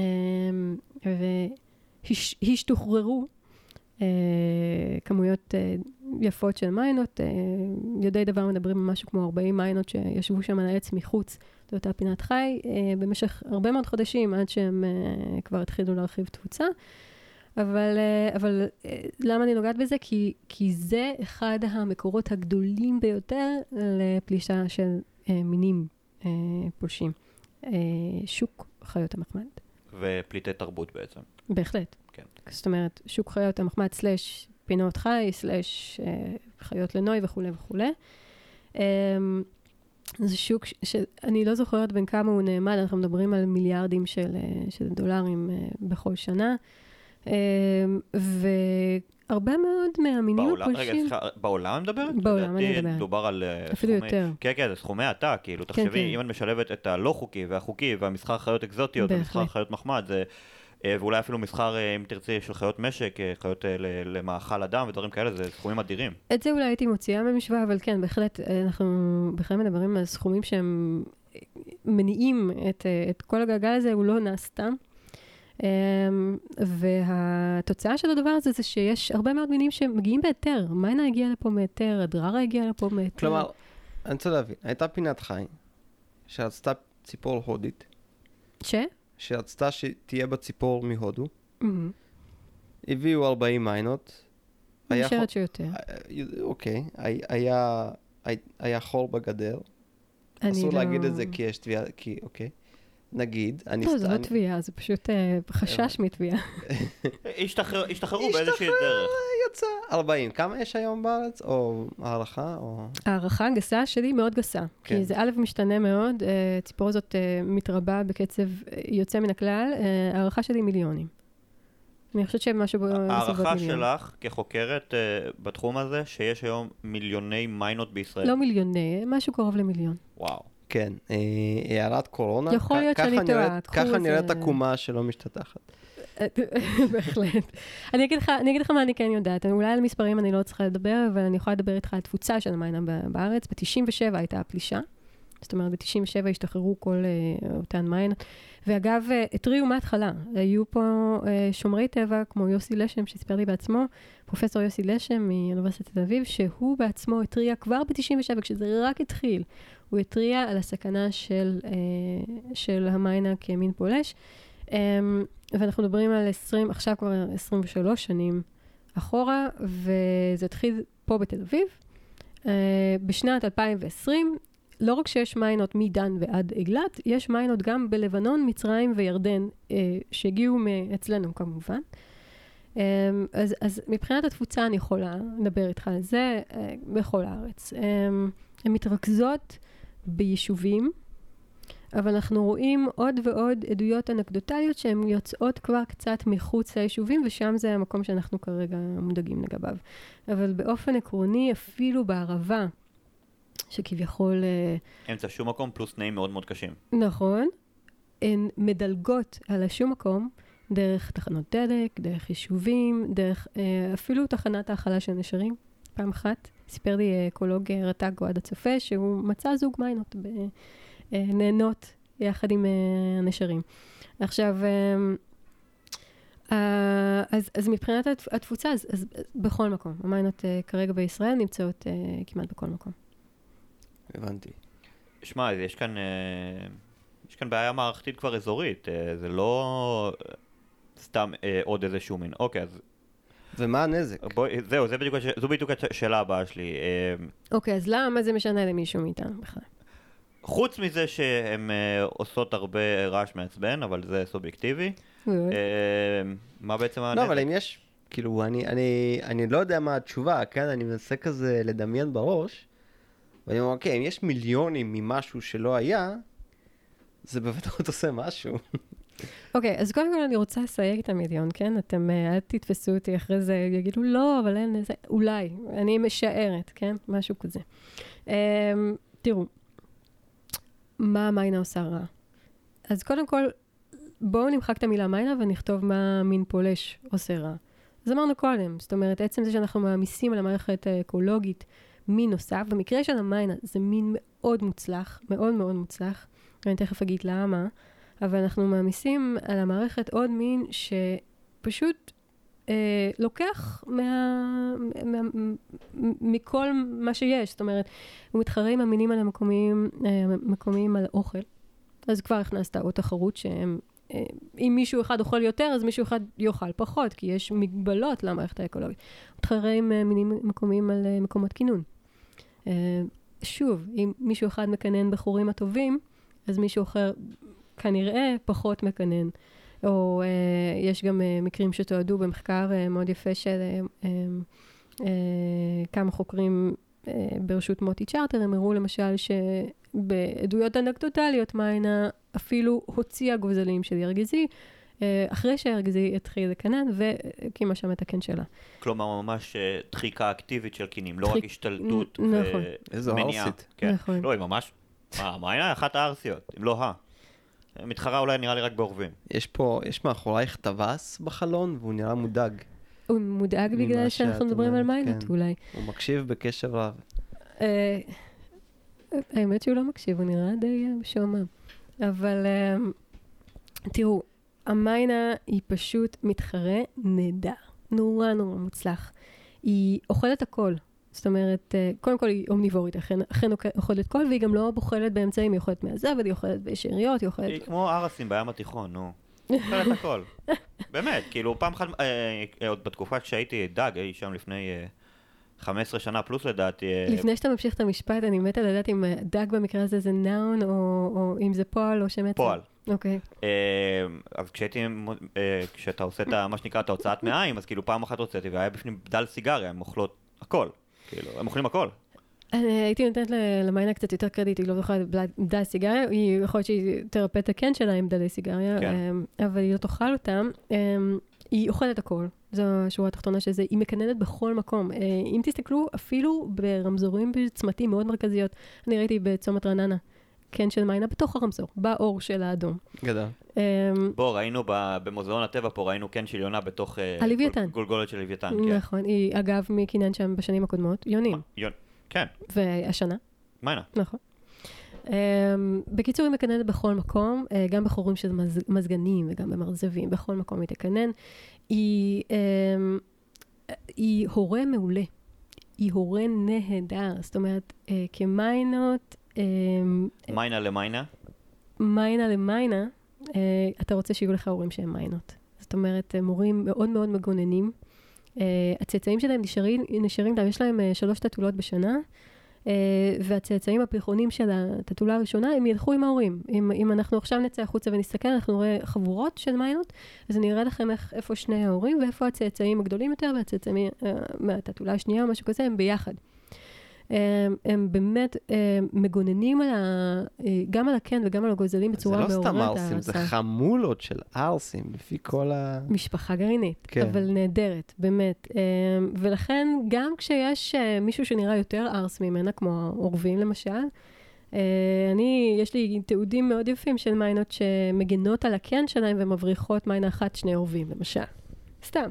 והשתוחררו uh, כמויות uh, יפות של מיינות. uh, יודעי דבר מדברים על משהו כמו ארבעים מיינות שישבו שם על העץ מחוץ לאותה פינת חי uh, במשך הרבה מאוד חודשים עד שהם uh, כבר התחילו להרחיב תפוצה. אבל, uh, אבל uh, למה אני נוגעת בזה? כי, כי זה אחד המקורות הגדולים ביותר לפלישה של מינים אה, פולשים. אה, שוק חיות המחמד. ופליטי תרבות בעצם. בהחלט. כן. זאת אומרת, שוק חיות המחמד סלש פינות חי, סלש אה, חיות לנוי וכו' וכו'. אה, זה שוק ש- שאני לא זוכרת בין כמה הוא נעמד, אנחנו מדברים על מיליארדים של, אה, של דולרים אה, בכל שנה. אה, ו... הרבה מאוד מהמינים הפולשים... רגע, סליחה, בעולם מדברת? בעולם אני מדברת. מדובר על... אפילו יותר. כן, כן, זה סכומי עתק, כאילו, תחשבי, אם את משלבת את הלא חוקי והחוקי והמסחר חיות אקזוטיות, ומסחר חיות מחמד, ואולי אפילו מסחר, אם תרצי, של חיות משק, חיות למאכל אדם ודברים כאלה, זה סכומים אדירים. את זה אולי הייתי מוציאה ממשוואה, אבל כן, בהחלט, אנחנו בכלל מדברים על סכומים שהם מניעים את כל הגלגל הזה, הוא לא נעשתה. Um, והתוצאה של הדבר הזה זה שיש הרבה מאוד מינים שמגיעים בהיתר. מיינה הגיעה לפה מהיתר, הדררה הגיעה לפה מהיתר. כלומר, אני רוצה להבין, הייתה פינת חי שרצתה ציפור הודית. ש? שרצתה שתהיה בציפור מהודו. Mm-hmm. הביאו ארבעים מיינות. אני חושבת שיותר. אוקיי, היה, היה חור בגדר. אסור לא... להגיד את זה כי יש תביעה, כי אוקיי. נגיד, אני... לא, זה לא תביעה, זה פשוט חשש מתביעה. השתחררו באיזושהי דרך. יצא ארבעים. כמה יש היום בארץ? או הערכה? הערכה גסה שלי מאוד גסה. כי זה א' משתנה מאוד, ציפור הזאת מתרבה בקצב יוצא מן הכלל, הערכה שלי מיליונים. אני חושבת שמשהו בסביבות מיליון. הערכה שלך כחוקרת בתחום הזה, שיש היום מיליוני מיינות בישראל? לא מיליוני, משהו קרוב למיליון. וואו. כן, הערת קורונה. יכול להיות שאני טועה. ככה נראית עקומה שלא משתתחת. בהחלט. אני אגיד לך, אני אגיד לך מה אני כן יודעת. אולי על מספרים אני לא צריכה לדבר, אבל אני יכולה לדבר איתך על תפוצה של המיינה בארץ. ב-תשעים ושבע הייתה הפלישה. זאת אומרת, ב-תשעים ושבע השתחררו כל uh, אותן מיינות. ואגב, uh, התריעו מההתחלה. היו פה uh, שומרי טבע, כמו יוסי לשם, שסיפר לי בעצמו, פרופסור יוסי לשם מאוניברסיטת תל אביב, שהוא בעצמו התריע כבר ב-תשעים ושבע, כשזה רק התחיל. הוא התריע על הסכנה של, uh, של המיינה כמין פולש. Um, ואנחנו מדברים על עשרים, עכשיו כבר עשרים ושלוש שנים אחורה, וזה התחיל פה בתל אביב. Uh, בשנת אלפיים ועשרים, לא רק שיש מיינות מדן ועד אילת, יש מיינות גם בלבנון, מצרים וירדן, uh, שהגיעו מאצלנו כמובן. Um, אז, אז מבחינת התפוצה אני יכולה לדבר איתך על זה uh, בכל הארץ. Um, הן מתרכזות ביישובים, אבל אנחנו רואים עוד ועוד עדויות אנקדוטליות שהן יוצאות כבר קצת מחוץ ליישובים, ושם זה המקום שאנחנו כרגע מודאגים לגביו. אבל באופן עקרוני, אפילו בערבה, שכביכול... אמצע שום מקום פלוס תנאים מאוד מאוד קשים. נכון. הן מדלגות על השום מקום, דרך תחנות דלק, דרך יישובים, דרך אפילו תחנת האכלה של נשרים. פעם אחת, סיפר לי אקולוג רט"ג גועד הצופה, שהוא מצא זוג מיינות ב... נהנות יחד עם הנשרים. עכשיו, אז, אז מבחינת התפוצה, אז, אז בכל מקום. המיינות כרגע בישראל נמצאות כמעט בכל מקום. הבנתי. שמע, יש כאן, יש כאן בעיה מערכתית כבר אזורית. זה לא סתם עוד איזשהו מין. אוקיי, אז... ומה הנזק? בוא, זהו, זה בדיוק, זו בדיוק השאלה הבאה שלי. אוקיי, אז למה זה משנה למישהו מאיתנו בכלל? חוץ מזה שהן uh, עושות הרבה רעש מעצבן, אבל זה סובייקטיבי. uh, מה בעצם הנזק? לא, אבל אם יש, כאילו, אני, אני, אני לא יודע מה התשובה, כן? אני מנסה כזה לדמיין בראש, ואני אומר, אוקיי, אם יש מיליונים ממשהו שלא היה, זה בוודאות עושה משהו. אוקיי, אז קודם כל אני רוצה לסייג את המיליון, כן? אתם אל תתפסו אותי אחרי זה, יגידו, לא, אבל אין איזה, אולי, אני משערת, כן? משהו כזה. Um, תראו, מה המיינה עושה רע? אז קודם כל, בואו נמחק את המילה מיינה ונכתוב מה מין פולש עושה רע. אז אמרנו קודם, זאת אומרת, עצם זה שאנחנו מעמיסים על המערכת האקולוגית מין נוסף, במקרה של המיינה זה מין מאוד מוצלח, מאוד מאוד מוצלח, אני תכף אגיד למה, אבל אנחנו מעמיסים על המערכת עוד מין שפשוט אה, לוקח מה, מה, מכל מה שיש, זאת אומרת, הוא מתחרה עם המינים על המקומיים, אה, מקומיים על אוכל, אז כבר הכנסת עוד תחרות שהם, אה, אם מישהו אחד אוכל יותר, אז מישהו אחד יאכל פחות, כי יש מגבלות למערכת האקולוגית. הוא מתחרה עם אה, מינים מקומיים על אה, מקומות כינון. אה, שוב, אם מישהו אחד מקנן בחורים הטובים, אז מישהו אחר כנראה פחות מקנן. או אה, יש גם אה, מקרים שתועדו במחקר אה, מאוד יפה של אה, אה, כמה חוקרים אה, ברשות מוטי צ'רטר, הם הראו למשל שבעדויות אנקדוטליות מיינה אפילו הוציאה גוזלים של ירגזי, אה, אחרי שהירגזי התחיל לקנן והקימה שם את הקן שלה. כלומר, ממש אה, דחיקה אקטיבית של קינים, לא רק השתלטות נכון. ומניעה. כן. נכון. לא, היא ממש, מה, מיינה אחת הארסיות, אם לא ה. מתחרה אולי נראה לי רק בעורבים. יש פה, יש מאחורייך טווס בחלון, והוא נראה מודאג. הוא מודאג בגלל שאנחנו מדברים על מיינות, אולי. הוא מקשיב בקשב רב. האמת שהוא לא מקשיב, הוא נראה די משועמם. אבל תראו, המיינה היא פשוט מתחרה נהדר, נורא נורא מוצלח. היא אוכלת הכל. זאת אומרת, קודם כל היא אומניבורית, אכן אוכלת כל, והיא גם לא בוחלת באמצעים, היא אוכלת מהזבל, היא אוכלת בשאריות, היא אוכלת... היא כמו ארסים בים התיכון, נו. היא אוכלת הכל. באמת, כאילו פעם אחת, עוד בתקופה כשהייתי דג, הייתי שם לפני חמש עשרה שנה פלוס לדעתי. לפני שאתה ממשיך את המשפט, אני מתה לדעת אם דג במקרה הזה זה נאון, או אם זה פועל או שמצא. פועל. אוקיי. אז כשהייתי, כשאתה עושה את מה שנקרא את ההוצאת מעיים, אז כאילו פעם אחת הוצאתי, והיה בפנים בדל סיגריה, הם אוכלות הכל. כאילו, הם אוכלים הכל. הייתי נותנת למיינה קצת יותר קרדיט, היא לא זוכרת בדל סיגריה, היא יכול להיות שהיא תרפא את הקן שלה עם בדלי סיגריה, אבל היא לא תאכל אותם. היא אוכלת הכל, זו השורה התחתונה של זה, היא מקננת בכל מקום. אם תסתכלו, אפילו ברמזורים בצמתים מאוד מרכזיות, אני ראיתי בצומת רעננה, קן של מיינה בתוך הרמזור, באור של האדום. גדול. בוא, ראינו במוזיאון הטבע פה, ראינו קן של יונה בתוך גולגולת של לוויתן. נכון, היא אגב מקינן שם בשנים הקודמות, יונים. כן. והשנה. מיינה. נכון. בקיצור, היא מקננת בכל מקום, גם בחורים של מזגנים וגם במרזבים, בכל מקום היא תקנן. היא הורה מעולה. היא הורה נהדר. זאת אומרת, כמיינות... מיינה למיינה? מיינה למיינה, אתה רוצה שיהיו לך הורים שהם מיינות. זאת אומרת, הם הורים מאוד מאוד מגוננים. הצאצאים שלהם נשארים, נשארים להם, יש להם שלוש תתולות בשנה, והצאצאים הפרחונים של התתולה הראשונה, הם ילכו עם ההורים. אם, אם אנחנו עכשיו נצא החוצה ונסתכל, אנחנו נראה חבורות של מיינות, אז אני אראה לכם איך, איפה שני ההורים, ואיפה הצאצאים הגדולים יותר, והצאצאים מהתתולה השנייה או משהו כזה, הם ביחד. הם, הם באמת הם מגוננים על ה, גם על הקן וגם על הגוזלים בצורה מעוררת. זה לא סתם ארסים, זה חמולות של ארסים, לפי כל ה... משפחה גרעינית, כן. אבל נהדרת, באמת. ולכן גם כשיש מישהו שנראה יותר ארס ממנה, כמו העורבים למשל, אני, יש לי תיעודים מאוד יפים של מיינות שמגנות על הקן שלהם ומבריחות מיינה אחת שני עורבים, למשל. סתם.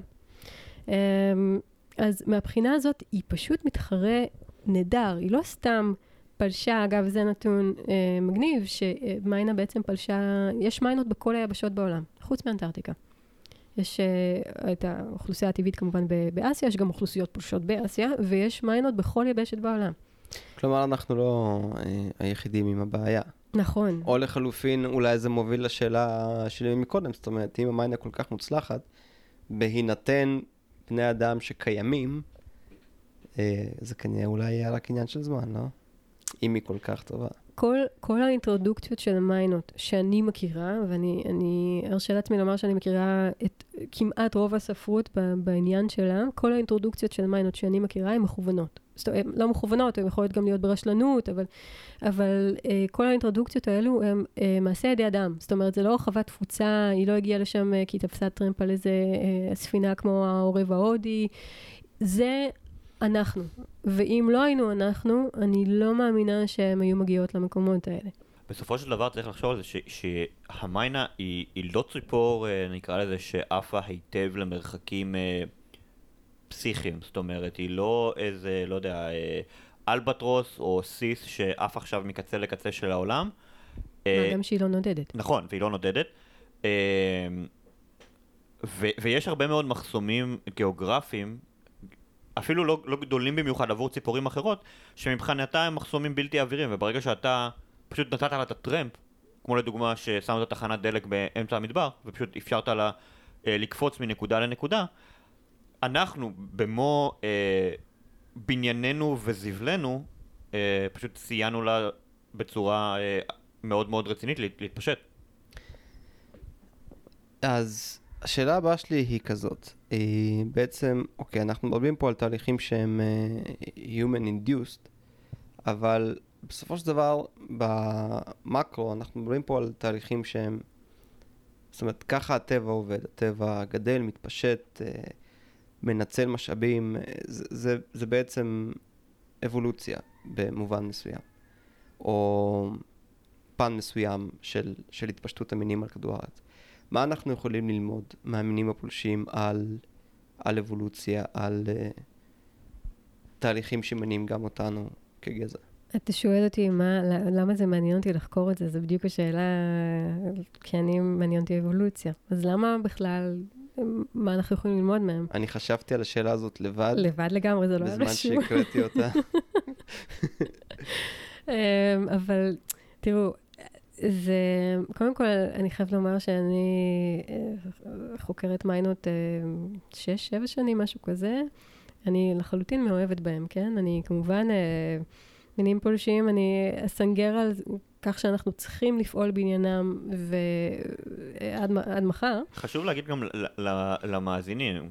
אז מהבחינה הזאת היא פשוט מתחרה נהדר, היא לא סתם פלשה, אגב זה נתון אה, מגניב, שמיינה בעצם פלשה, יש מיינות בכל היבשות בעולם, חוץ מאנטארקטיקה. יש אה, את האוכלוסייה הטבעית כמובן ב- באסיה, יש גם אוכלוסיות פולשות באסיה, ויש מיינות בכל יבשת בעולם. כלומר, אנחנו לא אה, היחידים עם הבעיה. נכון. או לחלופין, אולי זה מוביל לשאלה שלי מקודם, זאת אומרת, אם המיינה כל כך מוצלחת, בהינתן בני אדם שקיימים, זה כנראה אולי יהיה רק עניין של זמן, לא? אם היא כל כך טובה. כל, כל האינטרודוקציות של המיינות שאני מכירה, ואני אני ארשה לעצמי לומר שאני מכירה את כמעט רוב הספרות ב, בעניין שלה, כל האינטרודוקציות של המיינות שאני מכירה הן מכוונות. זאת אומרת, לא מכוונות, הן יכולות גם להיות ברשלנות, אבל, אבל אה, כל האינטרודוקציות האלו הן אה, מעשה ידי אדם. זאת אומרת, זה לא חוות תפוצה, היא לא הגיעה לשם אה, כי תפסה טרמפ על איזה אה, ספינה כמו העורב ההודי. זה... אנחנו. ואם לא היינו אנחנו, אני לא מאמינה שהן היו מגיעות למקומות האלה. בסופו של דבר צריך לחשוב על זה ש- שהמיינה היא, היא לא ציפור, נקרא לזה, שעפה היטב למרחקים אה, פסיכיים. זאת אומרת, היא לא איזה, לא יודע, אה, אלבטרוס או סיס שעף עכשיו מקצה לקצה של העולם. אה, גם שהיא לא נודדת. נכון, והיא לא נודדת. אה, ו- ויש הרבה מאוד מחסומים גיאוגרפיים, אפילו לא, לא גדולים במיוחד עבור ציפורים אחרות, שמבחינתה הם מחסומים בלתי אווירים, וברגע שאתה פשוט נתת לה את הטרמפ, כמו לדוגמה ששמת את תחנת דלק באמצע המדבר, ופשוט אפשרת לה אה, לקפוץ מנקודה לנקודה, אנחנו במו אה, בנייננו וזבלנו, אה, פשוט סייענו לה בצורה אה, מאוד מאוד רצינית להתפשט. אז השאלה הבאה שלי היא כזאת. בעצם, אוקיי, אנחנו מדברים פה על תהליכים שהם human induced, אבל בסופו של דבר, במקרו, אנחנו מדברים פה על תהליכים שהם, זאת אומרת, ככה הטבע עובד, הטבע גדל, מתפשט, מנצל משאבים, זה, זה, זה בעצם אבולוציה במובן מסוים, או פן מסוים של, של התפשטות המינים על כדור הארץ. מה אנחנו יכולים ללמוד מהמינים הפולשים על, על אבולוציה, על uh, תהליכים שמניעים גם אותנו כגזע? אתה שואל אותי מה, למה זה מעניין אותי לחקור את זה? זו בדיוק השאלה, כי אני מעניין אותי אבולוציה. אז למה בכלל, מה אנחנו יכולים ללמוד מהם? אני חשבתי על השאלה הזאת לבד. לבד לגמרי, זה לא היה בזמן שהקראתי אותה. אבל תראו, זה, קודם כל, אני חייב לומר שאני חוקרת מיינות שש, שבע שנים, משהו כזה. אני לחלוטין מאוהבת בהם, כן? אני כמובן, מינים פולשים, אני אסנגר על כך שאנחנו צריכים לפעול בעניינם ועד עד מחר. חשוב להגיד גם למאזינים,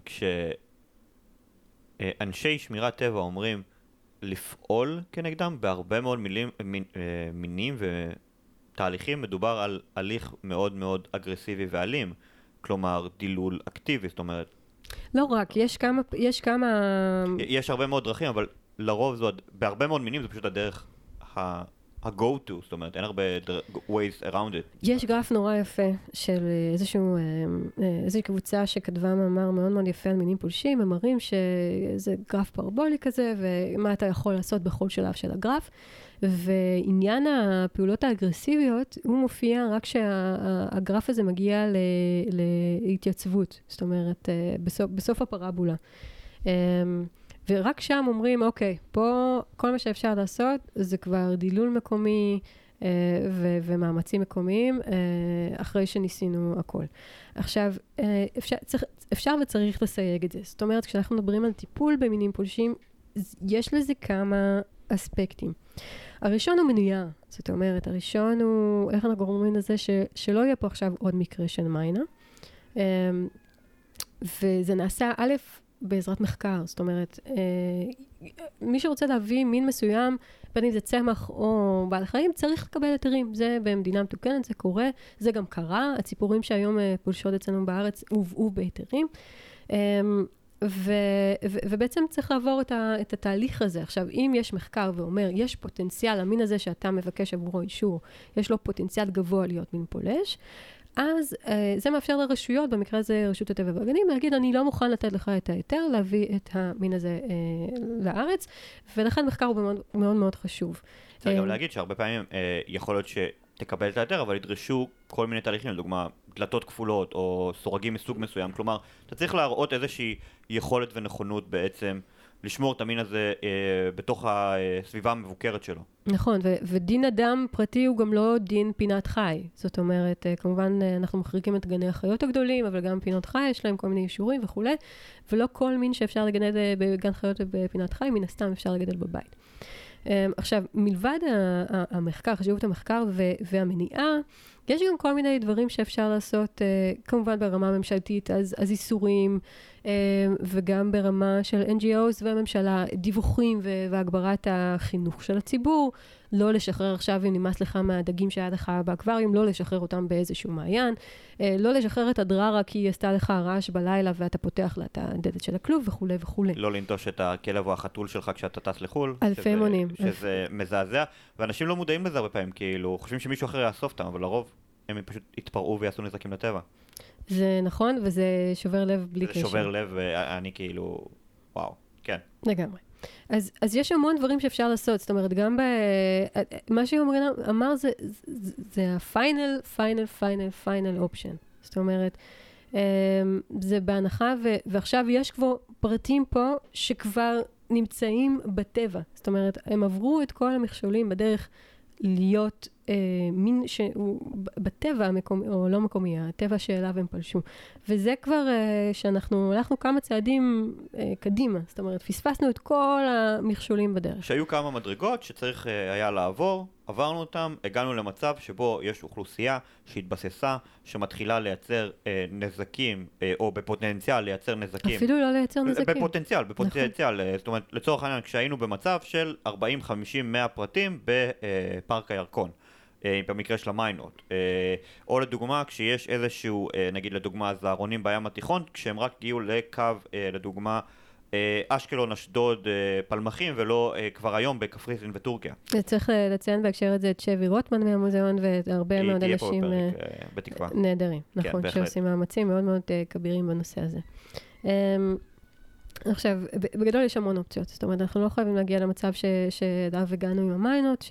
כשאנשי שמירת טבע אומרים לפעול כנגדם, בהרבה מאוד מילים, מינים ו... תהליכים, מדובר על הליך מאוד מאוד אגרסיבי ואלים, כלומר דילול אקטיבי, זאת אומרת... לא רק, יש כמה... יש כמה... יש הרבה מאוד דרכים, אבל לרוב זו, בהרבה מאוד מינים זה פשוט הדרך ה-go-to, זאת אומרת, אין הרבה ways around it. יש גרף נורא יפה של איזשהו, איזושהי קבוצה שכתבה מאמר מאוד מאוד יפה על מינים פולשים, הם מראים שזה גרף פרבולי כזה, ומה אתה יכול לעשות בכל שלב של הגרף, ועניין הפעולות האגרסיביות, הוא מופיע רק שהגרף הזה מגיע להתייצבות, זאת אומרת, בסוף, בסוף הפרבולה. ורק שם אומרים, אוקיי, פה כל מה שאפשר לעשות זה כבר דילול מקומי אה, ו- ומאמצים מקומיים אה, אחרי שניסינו הכל. עכשיו, אה, אפשר, צריך, אפשר וצריך לסייג את זה. זאת אומרת, כשאנחנו מדברים על טיפול במינים פולשים, יש לזה כמה אספקטים. הראשון הוא מניעה, זאת אומרת, הראשון הוא, איך אנחנו אומרים לזה, ש- שלא יהיה פה עכשיו עוד מקרה של מיינה. אה, וזה נעשה, א', בעזרת מחקר, זאת אומרת, אה, מי שרוצה להביא מין מסוים, בין אם זה צמח או בעל החיים, צריך לקבל היתרים. זה במדינה מתוקנת, זה קורה, זה גם קרה, הציפורים שהיום אה, פולשות אצלנו בארץ הובאו בהיתרים, אה, ו, ו, ובעצם צריך לעבור את, ה, את התהליך הזה. עכשיו, אם יש מחקר ואומר, יש פוטנציאל, המין הזה שאתה מבקש עבורו אישור, יש לו פוטנציאל גבוה להיות מין פולש, אז uh, זה מאפשר לרשויות, במקרה הזה רשות הטבע והגנים, להגיד, אני לא מוכן לתת לך את ההיתר, להביא את המין הזה uh, לארץ, ולכן מחקר הוא מאוד מאוד, מאוד חשוב. צריך גם להגיד שהרבה פעמים uh, יכול להיות שתקבל את ההיתר, אבל ידרשו כל מיני תהליכים, לדוגמה, דלתות כפולות או סורגים מסוג מסוים, כלומר, אתה צריך להראות איזושהי יכולת ונכונות בעצם, לשמור את המין הזה אה, בתוך הסביבה המבוקרת שלו. נכון, ו- ודין אדם פרטי הוא גם לא דין פינת חי. זאת אומרת, אה, כמובן אה, אנחנו מחריגים את גני החיות הגדולים, אבל גם פינות חי יש להם כל מיני אישורים וכו', ולא כל מין שאפשר לגדל אה, בגן חיות ובפינת חי, מן הסתם אפשר לגדל בבית. אה, עכשיו, מלבד ה- המחקר, חשיבות המחקר ו- והמניעה, יש גם כל מיני דברים שאפשר לעשות, אה, כמובן ברמה הממשלתית, אז, אז איסורים, וגם ברמה של אן ג'י או'ס והממשלה, דיווחים והגברת החינוך של הציבור, לא לשחרר עכשיו, אם נמאס לך מהדגים שהיה לך באקווריום, לא לשחרר אותם באיזשהו מעיין, לא לשחרר את הדררה כי היא עשתה לך רעש בלילה ואתה פותח לה את הדלת של הכלוב וכו' וכו'. לא לנטוש את הכלב או החתול שלך כשאתה טס לחול. אלפי מונים. שזה מזעזע, ואנשים לא מודעים לזה הרבה פעמים, כאילו, חושבים שמישהו אחר יאסוף אותם, אבל לרוב הם פשוט יתפרעו ויעשו נזקים לטבע. זה נכון, וזה שובר לב בלי קשר. זה שובר לב, ואני כאילו, וואו, כן. לגמרי. אז, אז יש המון דברים שאפשר לעשות, זאת אומרת, גם ב... מה שאומרין אמר זה, זה, זה הפיינל, פיינל, פיינל, פיינל אופשן. זאת אומרת, זה בהנחה, ו, ועכשיו יש כבר פרטים פה שכבר נמצאים בטבע. זאת אומרת, הם עברו את כל המכשולים בדרך להיות אה, מין שהוא בטבע המקומי, או לא מקומי, הטבע שאליו הם פלשו. וזה כבר אה, שאנחנו הלכנו כמה צעדים אה, קדימה, זאת אומרת, פספסנו את כל המכשולים בדרך. שהיו כמה מדרגות שצריך אה, היה לעבור, עברנו אותם, הגענו למצב שבו יש אוכלוסייה שהתבססה, שמתחילה לייצר אה, נזקים, אה, או בפוטנציאל לייצר נזקים. אפילו לא לייצר נזקים. בפוטנציאל, בפוטנציאל. נכון. זאת אומרת, לצורך העניין, כשהיינו במצב של ארבעים חמישים מאה פרטים בפארק הירקון. במקרה של המיינות. או לדוגמה, כשיש איזשהו, נגיד לדוגמה, זערונים בים התיכון, כשהם רק הגיעו לקו, לדוגמה, אשקלון, אשדוד, פלמחים, ולא כבר היום בקפריסין וטורקיה. צריך לציין בהקשר הזה את שבי רוטמן מהמוזיאון, והרבה מאוד אנשים נהדרים, נכון, שעושים מאמצים מאוד מאוד כבירים בנושא הזה. עכשיו, בגדול יש המון אופציות, זאת אומרת, אנחנו לא חייבים להגיע למצב שדאב הגענו עם המיינות, ש...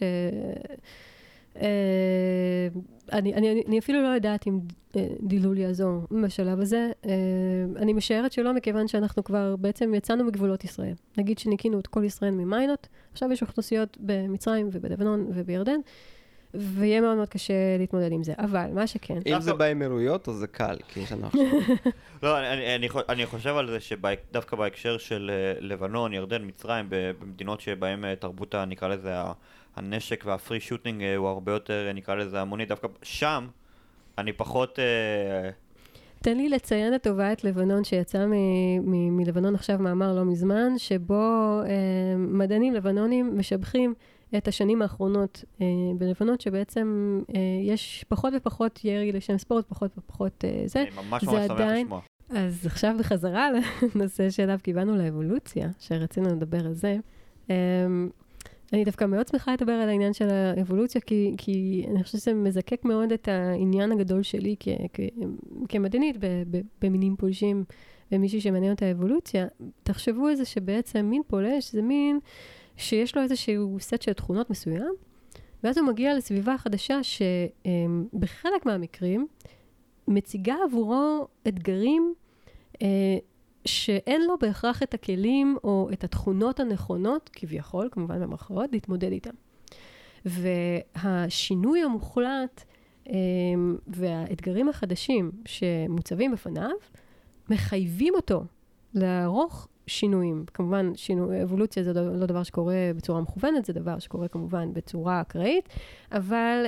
אני, אני, אני אפילו לא יודעת אם דילול יעזור בשלב הזה. אני משערת שלא, מכיוון שאנחנו כבר בעצם יצאנו מגבולות ישראל. נגיד שניקינו את כל ישראל ממיינות, עכשיו יש אוכלוסיות במצרים ובלבנון ובירדן, ויהיה מאוד מאוד קשה להתמודד עם זה. אבל מה שכן... אם זה באמירויות, אז זה קל, כי יש לנו עכשיו. לא, אני, אני, אני חושב על זה שדווקא בהקשר של לבנון, ירדן, מצרים, במדינות שבהם תרבות, נקרא לזה, הנשק והפרי שוטינג הוא הרבה יותר, נקרא לזה, המוני. דווקא שם, אני פחות... תן לי לציין לטובה את לבנון, שיצא מלבנון עכשיו מאמר לא מזמן, שבו מדענים לבנונים משבחים את השנים האחרונות אה, בלבנון, שבעצם אה, יש פחות ופחות ירי לשם ספורט, פחות ופחות אה, זה. אני ממש ממש שמח לשמוע. אז עכשיו בחזרה לנושא שאליו קיבלנו לאבולוציה, שרצינו לדבר על זה. אה, אני דווקא מאוד שמחה לדבר על העניין של האבולוציה, כי, כי אני חושבת שזה מזקק מאוד את העניין הגדול שלי כ, כ, כמדענית ב, ב, במינים פולשים, ומישהי שמעניין את האבולוציה. תחשבו על זה שבעצם מין פולש זה מין שיש לו איזשהו סט של תכונות מסוים, ואז הוא מגיע לסביבה חדשה שבחלק מהמקרים מציגה עבורו אתגרים שאין לו בהכרח את הכלים או את התכונות הנכונות, כביכול, כמובן במרכאות, להתמודד איתם. והשינוי המוחלט והאתגרים החדשים שמוצבים בפניו, מחייבים אותו לערוך שינויים. כמובן, שינוי, אבולוציה זה לא דבר שקורה בצורה מכוונת, זה דבר שקורה כמובן בצורה אקראית, אבל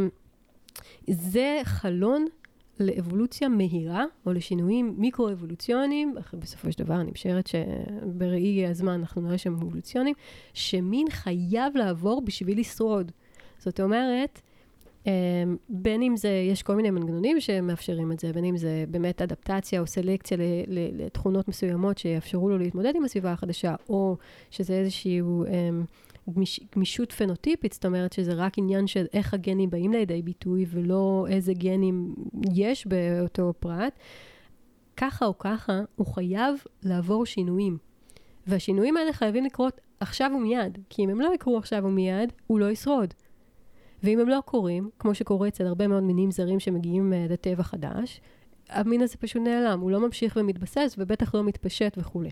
זה חלון לאבולוציה מהירה, או לשינויים מיקרו-אבולוציוניים, בסופו של דבר אני משערת שבראי הזמן אנחנו נראה שהם אבולוציוניים, שמין חייב לעבור בשביל לשרוד. זאת אומרת, בין אם זה, יש כל מיני מנגנונים שמאפשרים את זה, בין אם זה באמת אדפטציה או סלקציה לתכונות מסוימות שיאפשרו לו להתמודד עם הסביבה החדשה, או שזה איזשהו גמיש, גמישות פנוטיפית, זאת אומרת שזה רק עניין של איך הגנים באים לידי ביטוי, ולא איזה גנים יש באותו פרט. ככה או ככה, הוא חייב לעבור שינויים. והשינויים האלה חייבים לקרות עכשיו ומיד, כי אם הם לא יקרו עכשיו ומיד, הוא לא ישרוד. ואם הם לא קורים, כמו שקורה אצל הרבה מאוד מינים זרים שמגיעים לטבע חדש, המין הזה פשוט נעלם, הוא לא ממשיך ומתבסס, ובטח לא מתפשט וכו'.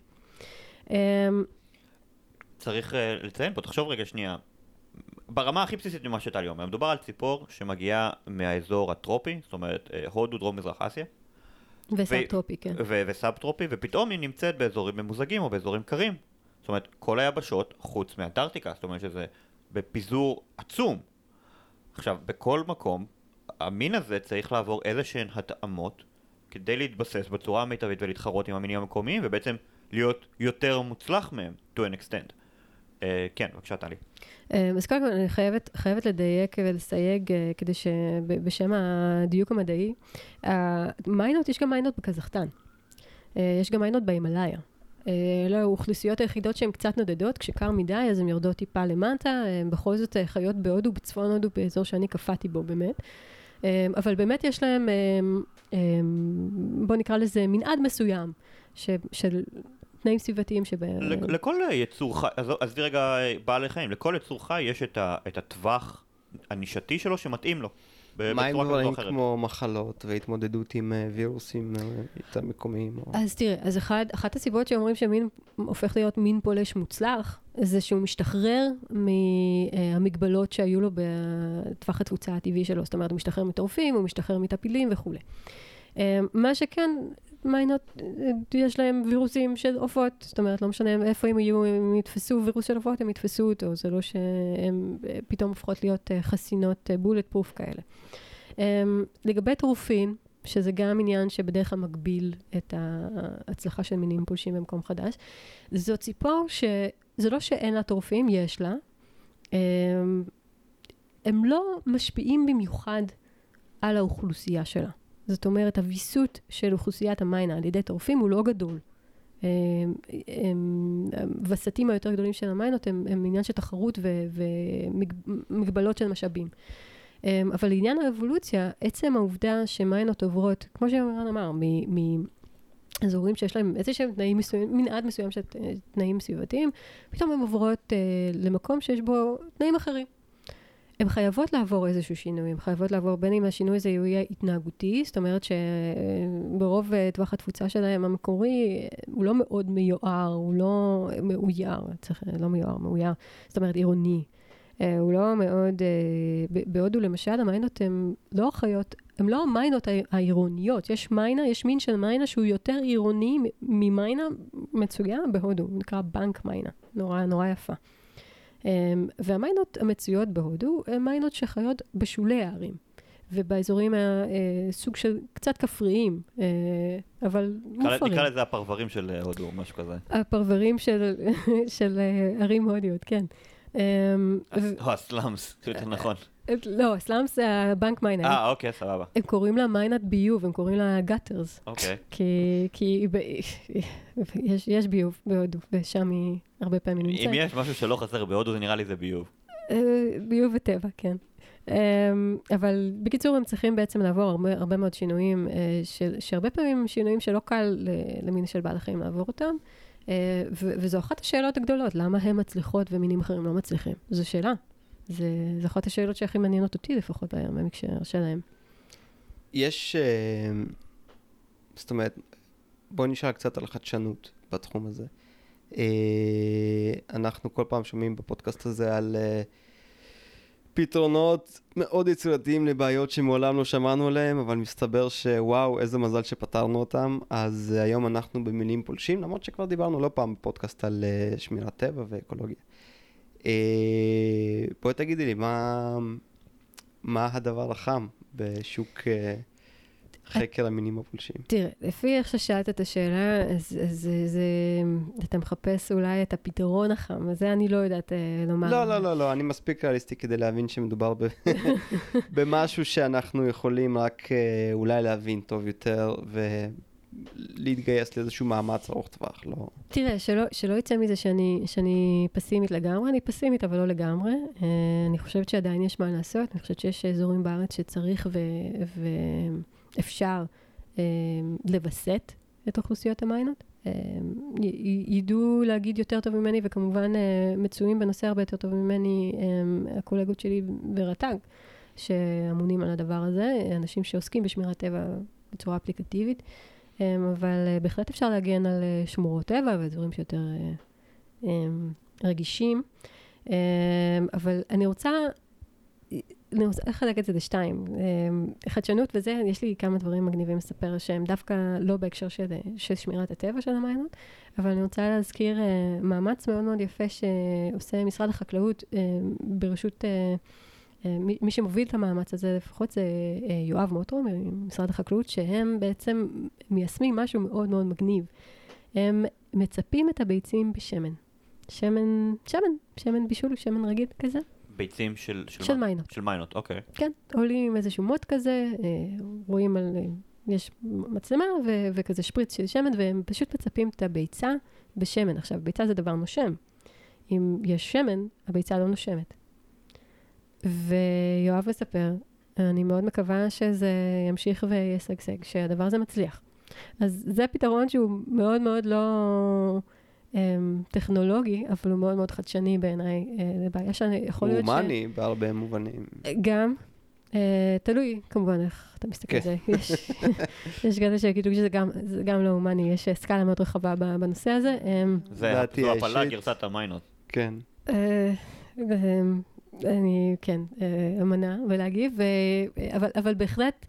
צריך uh, לציין פה, תחשוב רגע שנייה, ברמה הכי בסיסית ממה שאתה היום, מדובר על ציפור שמגיעה מהאזור הטרופי, זאת אומרת, הודו, דרום מזרח אסיה. וסאב-טרופי, כן. וסאב-טרופי, ופתאום היא נמצאת באזורים ממוזגים או באזורים קרים. זאת אומרת, כל היבשות חוץ מאנטארקטיקה, זאת אומרת שזה בפיזור עצום. עכשיו, בכל מקום, המין הזה צריך לעבור איזה שהן התאמות כדי להתבסס בצורה המיטבית ולהתחרות עם המינים המקומיים, ובעצם להיות יותר מוצלח מהם, to an extent. Uh, כן, בבקשה, טלי. Uh, אז קודם כל, אני חייבת, חייבת לדייק ולסייג, uh, כדי שבשם הדיוק המדעי, המיינות, יש גם מיינות בקזחסטן. Uh, יש גם מיינות בהימאליה. אלה uh, האוכלוסיות היחידות שהן קצת נודדות, כשקר מדי, אז הן יורדות טיפה למטה, הן בכל זאת חיות בהודו, בצפון הודו, באזור שאני קפאתי בו באמת. Uh, אבל באמת יש להם, uh, uh, בוא נקרא לזה מנעד מסוים, ש, של תנאים סביבתיים שבהם... לכל יצור חי, אז עזבי רגע בעלי חיים, לכל יצור חי יש את, ה, את הטווח הנישתי שלו שמתאים לו. מה עם דברים כמו מחלות והתמודדות עם וירוסים יותר מקומיים? אז תראה, אז אחד, אחת הסיבות שאומרים שמין הופך להיות מין פולש מוצלח, זה שהוא משתחרר מהמגבלות שהיו לו בטווח התפוצה הטבעי שלו. זאת אומרת, הוא משתחרר מטורפים, הוא משתחרר מטפילים וכו'. מה שכן, מיינות, יש להם וירוסים של עופות, זאת אומרת, לא משנה איפה הם יהיו, הם יתפסו וירוס של עופות, הם יתפסו אותו, זה לא שהם פתאום הופכות להיות חסינות בולט פרוף כאלה. לגבי טורפין, שזה גם עניין שבדרך כלל מגביל את ההצלחה של מינים פולשים במקום חדש, זו ציפור שזה לא שאין לה טורפים, יש לה, הם לא משפיעים במיוחד על האוכלוסייה שלה. זאת אומרת, הוויסות של אוכלוסיית המיינה על ידי טורפים הוא לא גדול. וסתים היותר גדולים של המיינות הם, הם עניין של תחרות ומגבלות של משאבים. אבל לעניין האבולוציה, עצם העובדה שמיינות עוברות, כמו שאמרן אמר, מאזורים שיש להם איזשהם תנאים מסוים, מנעד מסוים של תנאים סביבתיים, פתאום הן עוברות למקום שיש בו תנאים אחרים. הן חייבות לעבור איזשהו שינוי, הן חייבות לעבור בין אם השינוי הזה יהיה התנהגותי, זאת אומרת שברוב טווח התפוצה שלהם המקורי, הוא לא מאוד מיוער, הוא לא מאויר, צריך, לא מיוער, מאויר, זאת אומרת עירוני. הוא לא מאוד, בהודו למשל, המיינות הן לא חיות, הן לא המיינות העירוניות, יש מיינה, יש מין של מיינה שהוא יותר עירוני ממיינה מצויה בהודו, הוא נקרא בנק מיינה, נורא, נורא יפה. Um, והמיינות המצויות בהודו הן מיינות שחיות בשולי הערים ובאזורים הסוג של קצת כפריים, uh, אבל מופרים. נקרא לזה הפרברים של הודו או משהו כזה. הפרברים של, של uh, ערים הודיות, כן. או הסלאמס, יותר נכון. לא, סלאמס זה הבנק מיינט. אה, אוקיי, סבבה. הם קוראים לה מיינט ביוב, הם קוראים לה גאטרס. אוקיי. כי יש ביוב בהודו, ושם היא הרבה פעמים נמצאת. אם יש משהו שלא חסר בהודו, זה נראה לי זה ביוב. ביוב וטבע, כן. אבל בקיצור, הם צריכים בעצם לעבור הרבה, הרבה מאוד שינויים, שהרבה פעמים שינויים שלא קל למין של בעל החיים לעבור אותם, וזו אחת השאלות הגדולות, למה הם מצליחות ומינים אחרים לא מצליחים? זו שאלה. זו אחת השאלות שהכי מעניינות אותי לפחות במקשר שלהם. יש, זאת אומרת, בואו נשאל קצת על החדשנות בתחום הזה. אנחנו כל פעם שומעים בפודקאסט הזה על פתרונות מאוד יצירתיים לבעיות שמעולם לא שמענו עליהם, אבל מסתבר שוואו, איזה מזל שפתרנו אותם. אז היום אנחנו במילים פולשים, למרות שכבר דיברנו לא פעם בפודקאסט על שמירת טבע ואקולוגיה. בואי תגידי לי, מה, מה הדבר החם בשוק חקר המינים הפולשים? תראה, לפי איך ששאלת את השאלה, אז, אז, אז אתה מחפש אולי את הפתרון החם, אז זה אני לא יודעת לומר. לא, לא, לא, לא, אני מספיק ריאליסטי כדי להבין שמדובר ב... במשהו שאנחנו יכולים רק אולי להבין טוב יותר, ולהתגייס לאיזשהו מאמץ ארוך טווח, לא... תראה, שלא, שלא יצא מזה שאני, שאני פסימית לגמרי, אני פסימית אבל לא לגמרי. אני חושבת שעדיין יש מה לעשות, אני חושבת שיש אזורים בארץ שצריך ו... ו... אפשר אה, לבסט את אוכלוסיות המיינות. אה, י- ידעו להגיד יותר טוב ממני, וכמובן אה, מצויים בנושא הרבה יותר טוב ממני, אה, הקולגות שלי ברט"ג, שאמונים על הדבר הזה, אנשים שעוסקים בשמירת טבע בצורה אפליקטיבית, אה, אבל אה, בהחלט אפשר להגן על אה, שמורות טבע ואזורים שיותר אה, אה, רגישים. אה, אבל אני רוצה... אני רוצה לחלק את זה לשתיים. חדשנות וזה, יש לי כמה דברים מגניבים לספר שהם דווקא לא בהקשר של, של שמירת הטבע של המיינות, אבל אני רוצה להזכיר מאמץ מאוד מאוד יפה שעושה משרד החקלאות ברשות, מי שמוביל את המאמץ הזה לפחות זה יואב מוטרו ממשרד החקלאות, שהם בעצם מיישמים משהו מאוד מאוד מגניב. הם מצפים את הביצים בשמן. שמן, שמן, שמן בישול, שמן רגיל כזה. ביצים של... של, של מה? מיינות. של מיינות, אוקיי. כן, עולים איזשהו מוט כזה, רואים על... יש מצלמה ו- וכזה שפריץ של שמן, והם פשוט מצפים את הביצה בשמן. עכשיו, ביצה זה דבר נושם. אם יש שמן, הביצה לא נושמת. ויואב מספר, אני מאוד מקווה שזה ימשיך ויסגסג, שהדבר הזה מצליח. אז זה פתרון שהוא מאוד מאוד לא... טכנולוגי, אבל הוא מאוד מאוד חדשני בעיניי. לבעיה שיכול להיות ש... הוא הומני בהרבה מובנים. גם. תלוי, כמובן, איך אתה מסתכל על זה. יש כאלה שיגידו שזה גם לא הומני, יש סקאלה מאוד רחבה בנושא הזה. זה הפלה גרסת המיינות. כן. אני, כן, אמנה ולהגיב, אבל בהחלט,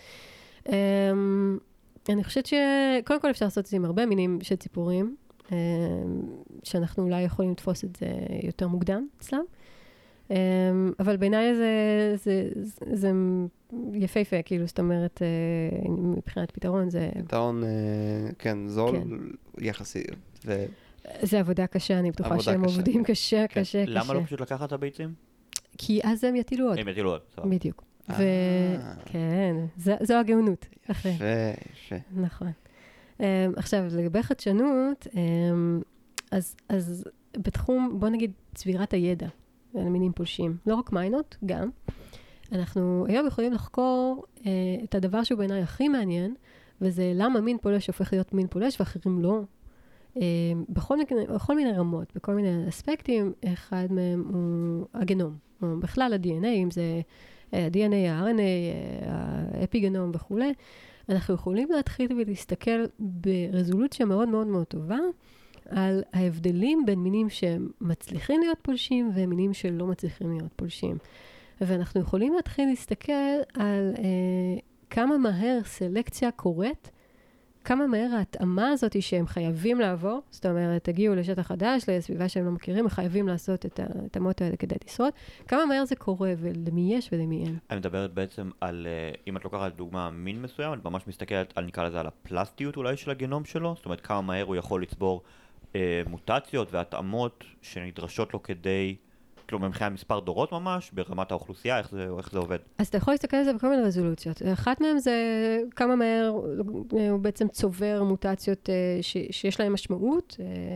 אני חושבת שקודם כל אפשר לעשות את זה עם הרבה מינים של ציפורים, שאנחנו אולי יכולים לתפוס את זה יותר מוקדם אצלם. אבל בעיניי זה, זה, זה יפהפה, כאילו, זאת אומרת, מבחינת פתרון זה... פתרון, כן, זול, יחסי. זה עבודה קשה, אני בטוחה שהם עובדים קשה, קשה, קשה. למה לא פשוט לקחת את הביצים? כי אז הם יטילו עוד. הם יטילו עוד, סבבה. בדיוק. כן, זו הגאונות. יפה, יפה. נכון. עכשיו, לגבי חדשנות, אז, אז בתחום, בוא נגיד, צבירת הידע על מינים פולשים, לא רק מיינות, גם, אנחנו היום יכולים לחקור את הדבר שהוא בעיניי הכי מעניין, וזה למה מין פולש הופך להיות מין פולש ואחרים לא. בכל מיני, בכל מיני רמות, בכל מיני אספקטים, אחד מהם הוא הגנום, או בכלל ה-די אן איי, אם זה ה-די אן איי, ה-אר אן איי, האפיגנום וכו'. אנחנו יכולים להתחיל ולהסתכל ברזולוציה מאוד מאוד מאוד טובה על ההבדלים בין מינים שמצליחים להיות פולשים ומינים שלא מצליחים להיות פולשים. ואנחנו יכולים להתחיל להסתכל על אה, כמה מהר סלקציה קורית, כמה מהר ההתאמה הזאת שהם חייבים לעבור, זאת אומרת, תגיעו לשטח חדש, לסביבה שהם לא מכירים, הם חייבים לעשות את ההתאמות האלה כדי לשרוד, כמה מהר זה קורה ולמי יש ולמי אין. אני מדברת בעצם על, אם את לוקחת דוגמה מין מסוים, את ממש מסתכלת על, נקרא לזה, על הפלסטיות אולי של הגנום שלו, זאת אומרת, כמה מהר הוא יכול לצבור אה, מוטציות והתאמות שנדרשות לו כדי כלומר, מבחינת מספר דורות ממש, ברמת האוכלוסייה, איך זה, איך זה עובד? אז אתה יכול להסתכל על זה בכל מיני רזולוציות. אחת מהן זה כמה מהר הוא בעצם צובר מוטציות ש, שיש להן משמעות,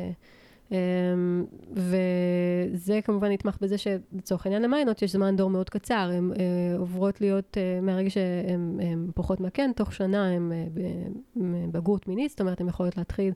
וזה כמובן נתמך בזה שלצורך העניין למיינות יש זמן דור מאוד קצר, הן עוברות להיות, מהרגע שהן פחות מהקן, תוך שנה הן בגרות מינית, זאת אומרת, הן יכולות להתחיל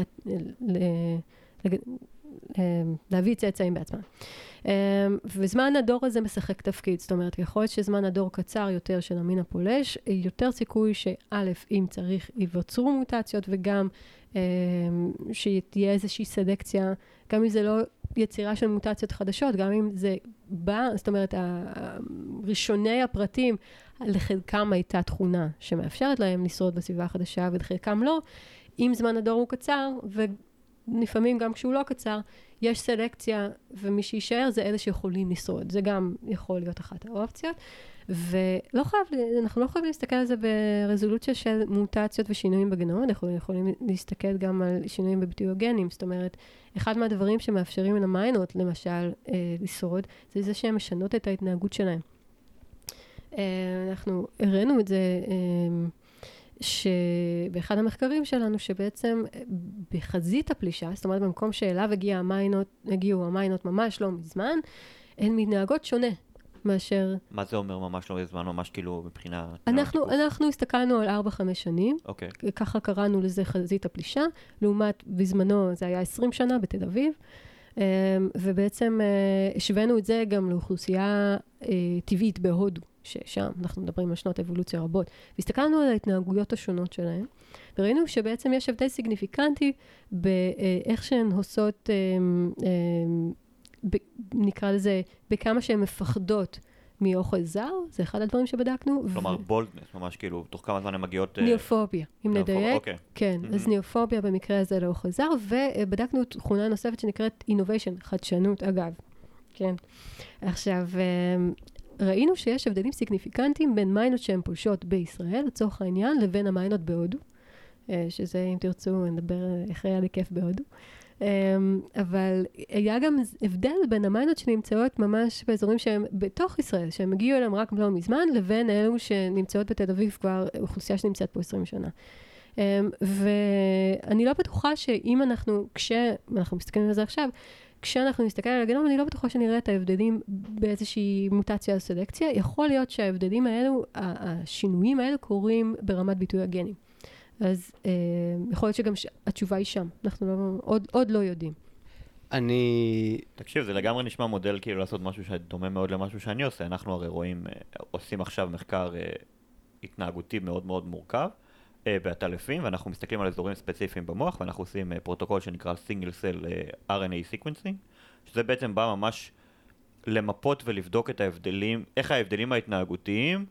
להביא צאצאים בעצמם. וזמן הדור הזה משחק תפקיד, זאת אומרת, יכול להיות שזמן הדור קצר יותר של המין הפולש, יותר סיכוי שא', אם צריך, ייווצרו מוטציות, וגם שתהיה איזושהי סלקציה, גם אם זה לא יצירה של מוטציות חדשות, גם אם זה בא, זאת אומרת, ראשוני הפרטים, לחלקם הייתה תכונה שמאפשרת להם לשרוד בסביבה החדשה, ולחלקם לא, אם זמן הדור הוא קצר, ולפעמים גם כשהוא לא קצר, יש סלקציה, ומי שישאר זה אלה שיכולים לשרוד. זה גם יכול להיות אחת האופציות. ולא חייב, אנחנו לא יכולים להסתכל על זה ברזולוציה של מוטציות ושינויים בגנום, אנחנו יכולים להסתכל גם על שינויים בביטוי הגנים, זאת אומרת, אחד מהדברים שמאפשרים למיינות, למשל, אה, לשרוד, זה זה שהן משנות את ההתנהגות שלהם. אה, אנחנו הראינו את זה, אה, שבאחד המחקרים שלנו, שבעצם בחזית הפלישה, זאת אומרת, במקום שאליו הגיע המיינות, הגיעו המיינות ממש לא מזמן, הן מתנהגות שונה. מאשר... מה זה אומר ממש לא בזמן, ממש כאילו מבחינה... אנחנו, אנחנו הסתכלנו על ארבע חמש שנים, אוקיי. ככה קראנו לזה חזית הפלישה, לעומת בזמנו זה היה עשרים שנה בתל אביב, ובעצם השווינו את זה גם לאוכלוסייה טבעית בהודו, ששם אנחנו מדברים על שנות אבולוציה רבות, והסתכלנו על ההתנהגויות השונות שלהם, וראינו שבעצם יש הבדל סיגניפיקנטי באיך שהן עושות... נקרא לזה, בכמה שהן מפחדות מאוכל זר, זה אחד הדברים שבדקנו. כלומר, בולדנס, ממש כאילו, תוך כמה זמן הן מגיעות... ניאופוביה, אם נדייק. כן, אז ניאופוביה במקרה הזה לאוכל זר, ובדקנו תכונה נוספת שנקראת innovation, חדשנות, אגב. כן. עכשיו, ראינו שיש הבדלים סיגניפיקנטיים בין מיינות שהן פולשות בישראל, לצורך העניין, לבין המיינות בהודו, שזה, אם תרצו, נדבר איך היה לי כיף בהודו. אבל היה גם הבדל בין המיינות שנמצאות ממש באזורים שהם בתוך ישראל, שהם הגיעו אליהם רק לא מזמן, לבין אלו שנמצאות בתל אביב כבר אוכלוסייה שנמצאת פה עשרים שנה. ואני לא בטוחה שאם אנחנו, כשאנחנו מסתכלים על זה עכשיו, כשאנחנו נסתכל על הגנום, אני לא בטוחה שנראה את ההבדלים באיזושהי מוטציה או סלקציה. יכול להיות שההבדלים האלו, השינויים האלו קורים ברמת ביטוי הגנים. אז אה, יכול להיות שגם התשובה היא שם. אנחנו לא, עוד, עוד לא יודעים. אני... תקשיב, זה לגמרי נשמע מודל כאילו לעשות משהו שדומה מאוד למשהו שאני עושה. אנחנו הרי רואים, עושים עכשיו מחקר התנהגותי מאוד מאוד מורכב בעטלפים, ואנחנו מסתכלים על אזורים ספציפיים במוח, ואנחנו עושים פרוטוקול שנקרא Single Cell אר אן איי Sequencing, שזה בעצם בא ממש למפות ולבדוק את ההבדלים, איך ההבדלים ההתנהגותיים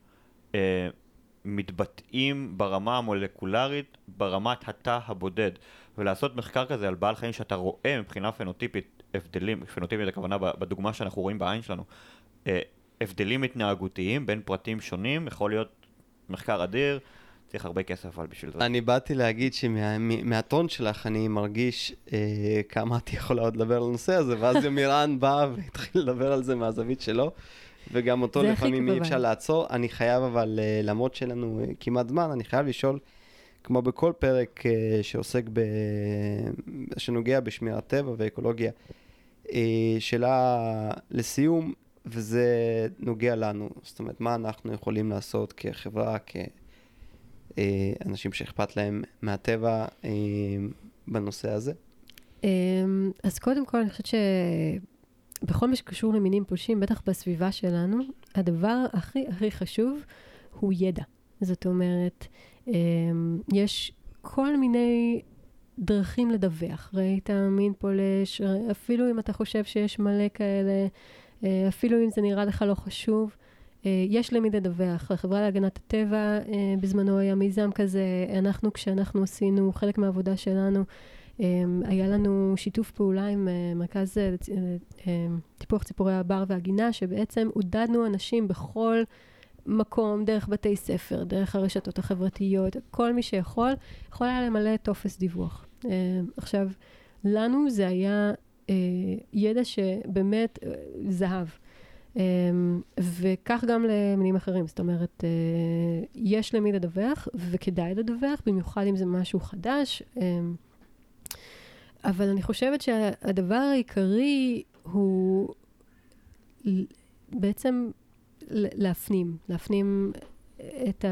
מתבטאים ברמה המולקולרית, ברמת התא הבודד. ולעשות מחקר כזה על בעל חיים שאתה רואה מבחינה פנוטיפית הבדלים, פנוטיפית הכוונה בדוגמה שאנחנו רואים בעין שלנו, הבדלים התנהגותיים בין פרטים שונים, יכול להיות מחקר אדיר, צריך הרבה כסף אבל בשביל זה. אני באתי להגיד שמהטון שלך אני מרגיש אה, כמה את יכולה עוד לדבר על הנושא הזה, ואז יומירן בא והתחיל לדבר על זה מהזווית שלו, וגם אותו לפעמים אי אפשר לעצור. אני חייב אבל, למרות שלנו כמעט זמן, אני חייב לשאול, כמו בכל פרק שעוסק ב... שנוגע בשמירת טבע ואקולוגיה, שאלה לסיום, וזה נוגע לנו. זאת אומרת, מה אנחנו יכולים לעשות כחברה, כאנשים שאכפת להם מהטבע בנושא הזה? אז קודם כל, אני חושבת ש... בכל מה שקשור למינים פולשים, בטח בסביבה שלנו, הדבר הכי הכי חשוב הוא ידע. זאת אומרת, יש כל מיני דרכים לדווח. ראית מין פולש, אפילו אם אתה חושב שיש מלא כאלה, אפילו אם זה נראה לך לא חשוב, יש למי לדווח. החברה להגנת הטבע, בזמנו היה מיזם כזה, אנחנו כשאנחנו עשינו חלק מהעבודה שלנו, היה לנו שיתוף פעולה עם מרכז טיפוח ציפורי הבר והגינה, שבעצם עודדנו אנשים בכל מקום, דרך בתי ספר, דרך הרשתות החברתיות, כל מי שיכול, יכול היה למלא טופס דיווח. עכשיו, לנו זה היה אה, ידע שבאמת אה, זהב. Um, וכך גם למינים אחרים, זאת אומרת, uh, יש למי לדווח, וכדאי לדווח, במיוחד אם זה משהו חדש. Um, אבל אני חושבת שהדבר העיקרי הוא בעצם להפנים, להפנים את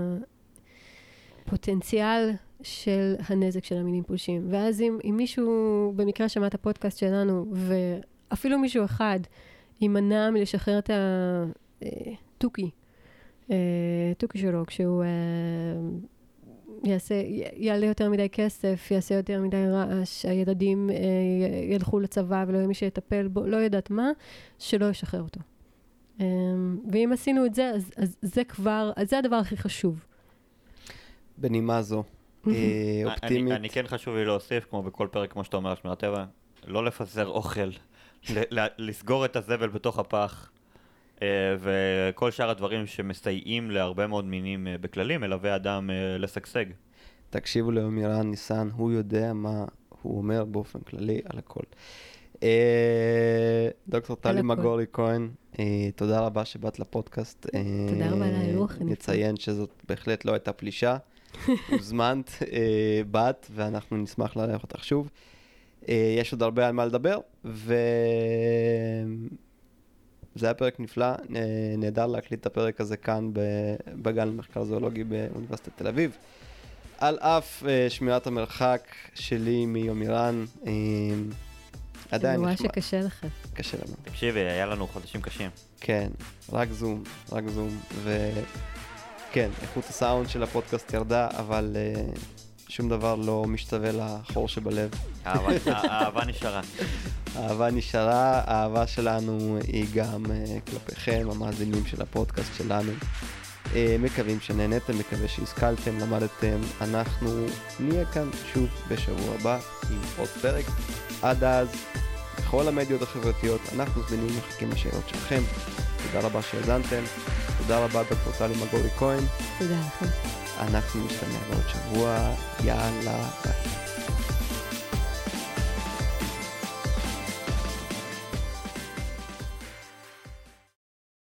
הפוטנציאל של הנזק של המינים פולשים. ואז אם, אם מישהו, במקרה שמע את הפודקאסט שלנו, ואפילו מישהו אחד, יימנע מלשחרר את הטוקי, טוקי שלו, כשהוא יעשה, יעלה יותר מדי כסף, יעשה יותר מדי רעש, הילדים ילכו לצבא ולא יהיה מי שיטפל בו, לא יודעת מה, שלא ישחרר אותו. ואם עשינו את זה, אז, אז זה כבר, אז זה הדבר הכי חשוב. בנימה זו, אופטימית. אני, אני כן חשוב לי להוסיף, כמו בכל פרק, כמו שאתה אומר, שמירת טבע, לא לפזר אוכל. לסגור את הזבל בתוך הפח, וכל שאר הדברים שמסייעים להרבה מאוד מינים בכללים, מלווה אדם לשגשג. תקשיבו לאמירן ניסן, הוא יודע מה הוא אומר באופן כללי על הכל. דוקטור טלי מגורי כהן, תודה רבה שבאת לפודקאסט. תודה רבה על האירוח. נציין שזאת בהחלט לא הייתה פלישה, הוזמנת, באת, ואנחנו נשמח לארח אותך שוב. יש עוד הרבה על מה לדבר, וזה היה פרק נפלא, נהדר להקליט את הפרק הזה כאן בגן למחקר זואולוגי באוניברסיטת תל אביב. על אף שמירת המרחק שלי מיומירן, עדיין אני רואה שקשה לך. קשה לנו. תקשיבי, היה לנו חודשים קשים. כן, רק זום, רק זום, וכן, איכות הסאונד של הפודקאסט ירדה, אבל שום דבר לא משתווה לחור שבלב. האהבה נשארה. האהבה נשארה, האהבה שלנו היא גם כלפיכם, המאזינים של הפודקאסט שלנו. מקווים שנהנתם, מקווה שהשכלתם, למדתם. אנחנו נהיה כאן שוב בשבוע הבא עם עוד פרק. עד אז, בכל המדיות החברתיות, אנחנו זמינים מחכים לשאלות שלכם. תודה רבה שהאזנתם. תודה רבה דוקטור טלי מגורי כהן. תודה לכם. אנחנו נשתמע בעוד שבוע. יאללה, ביי.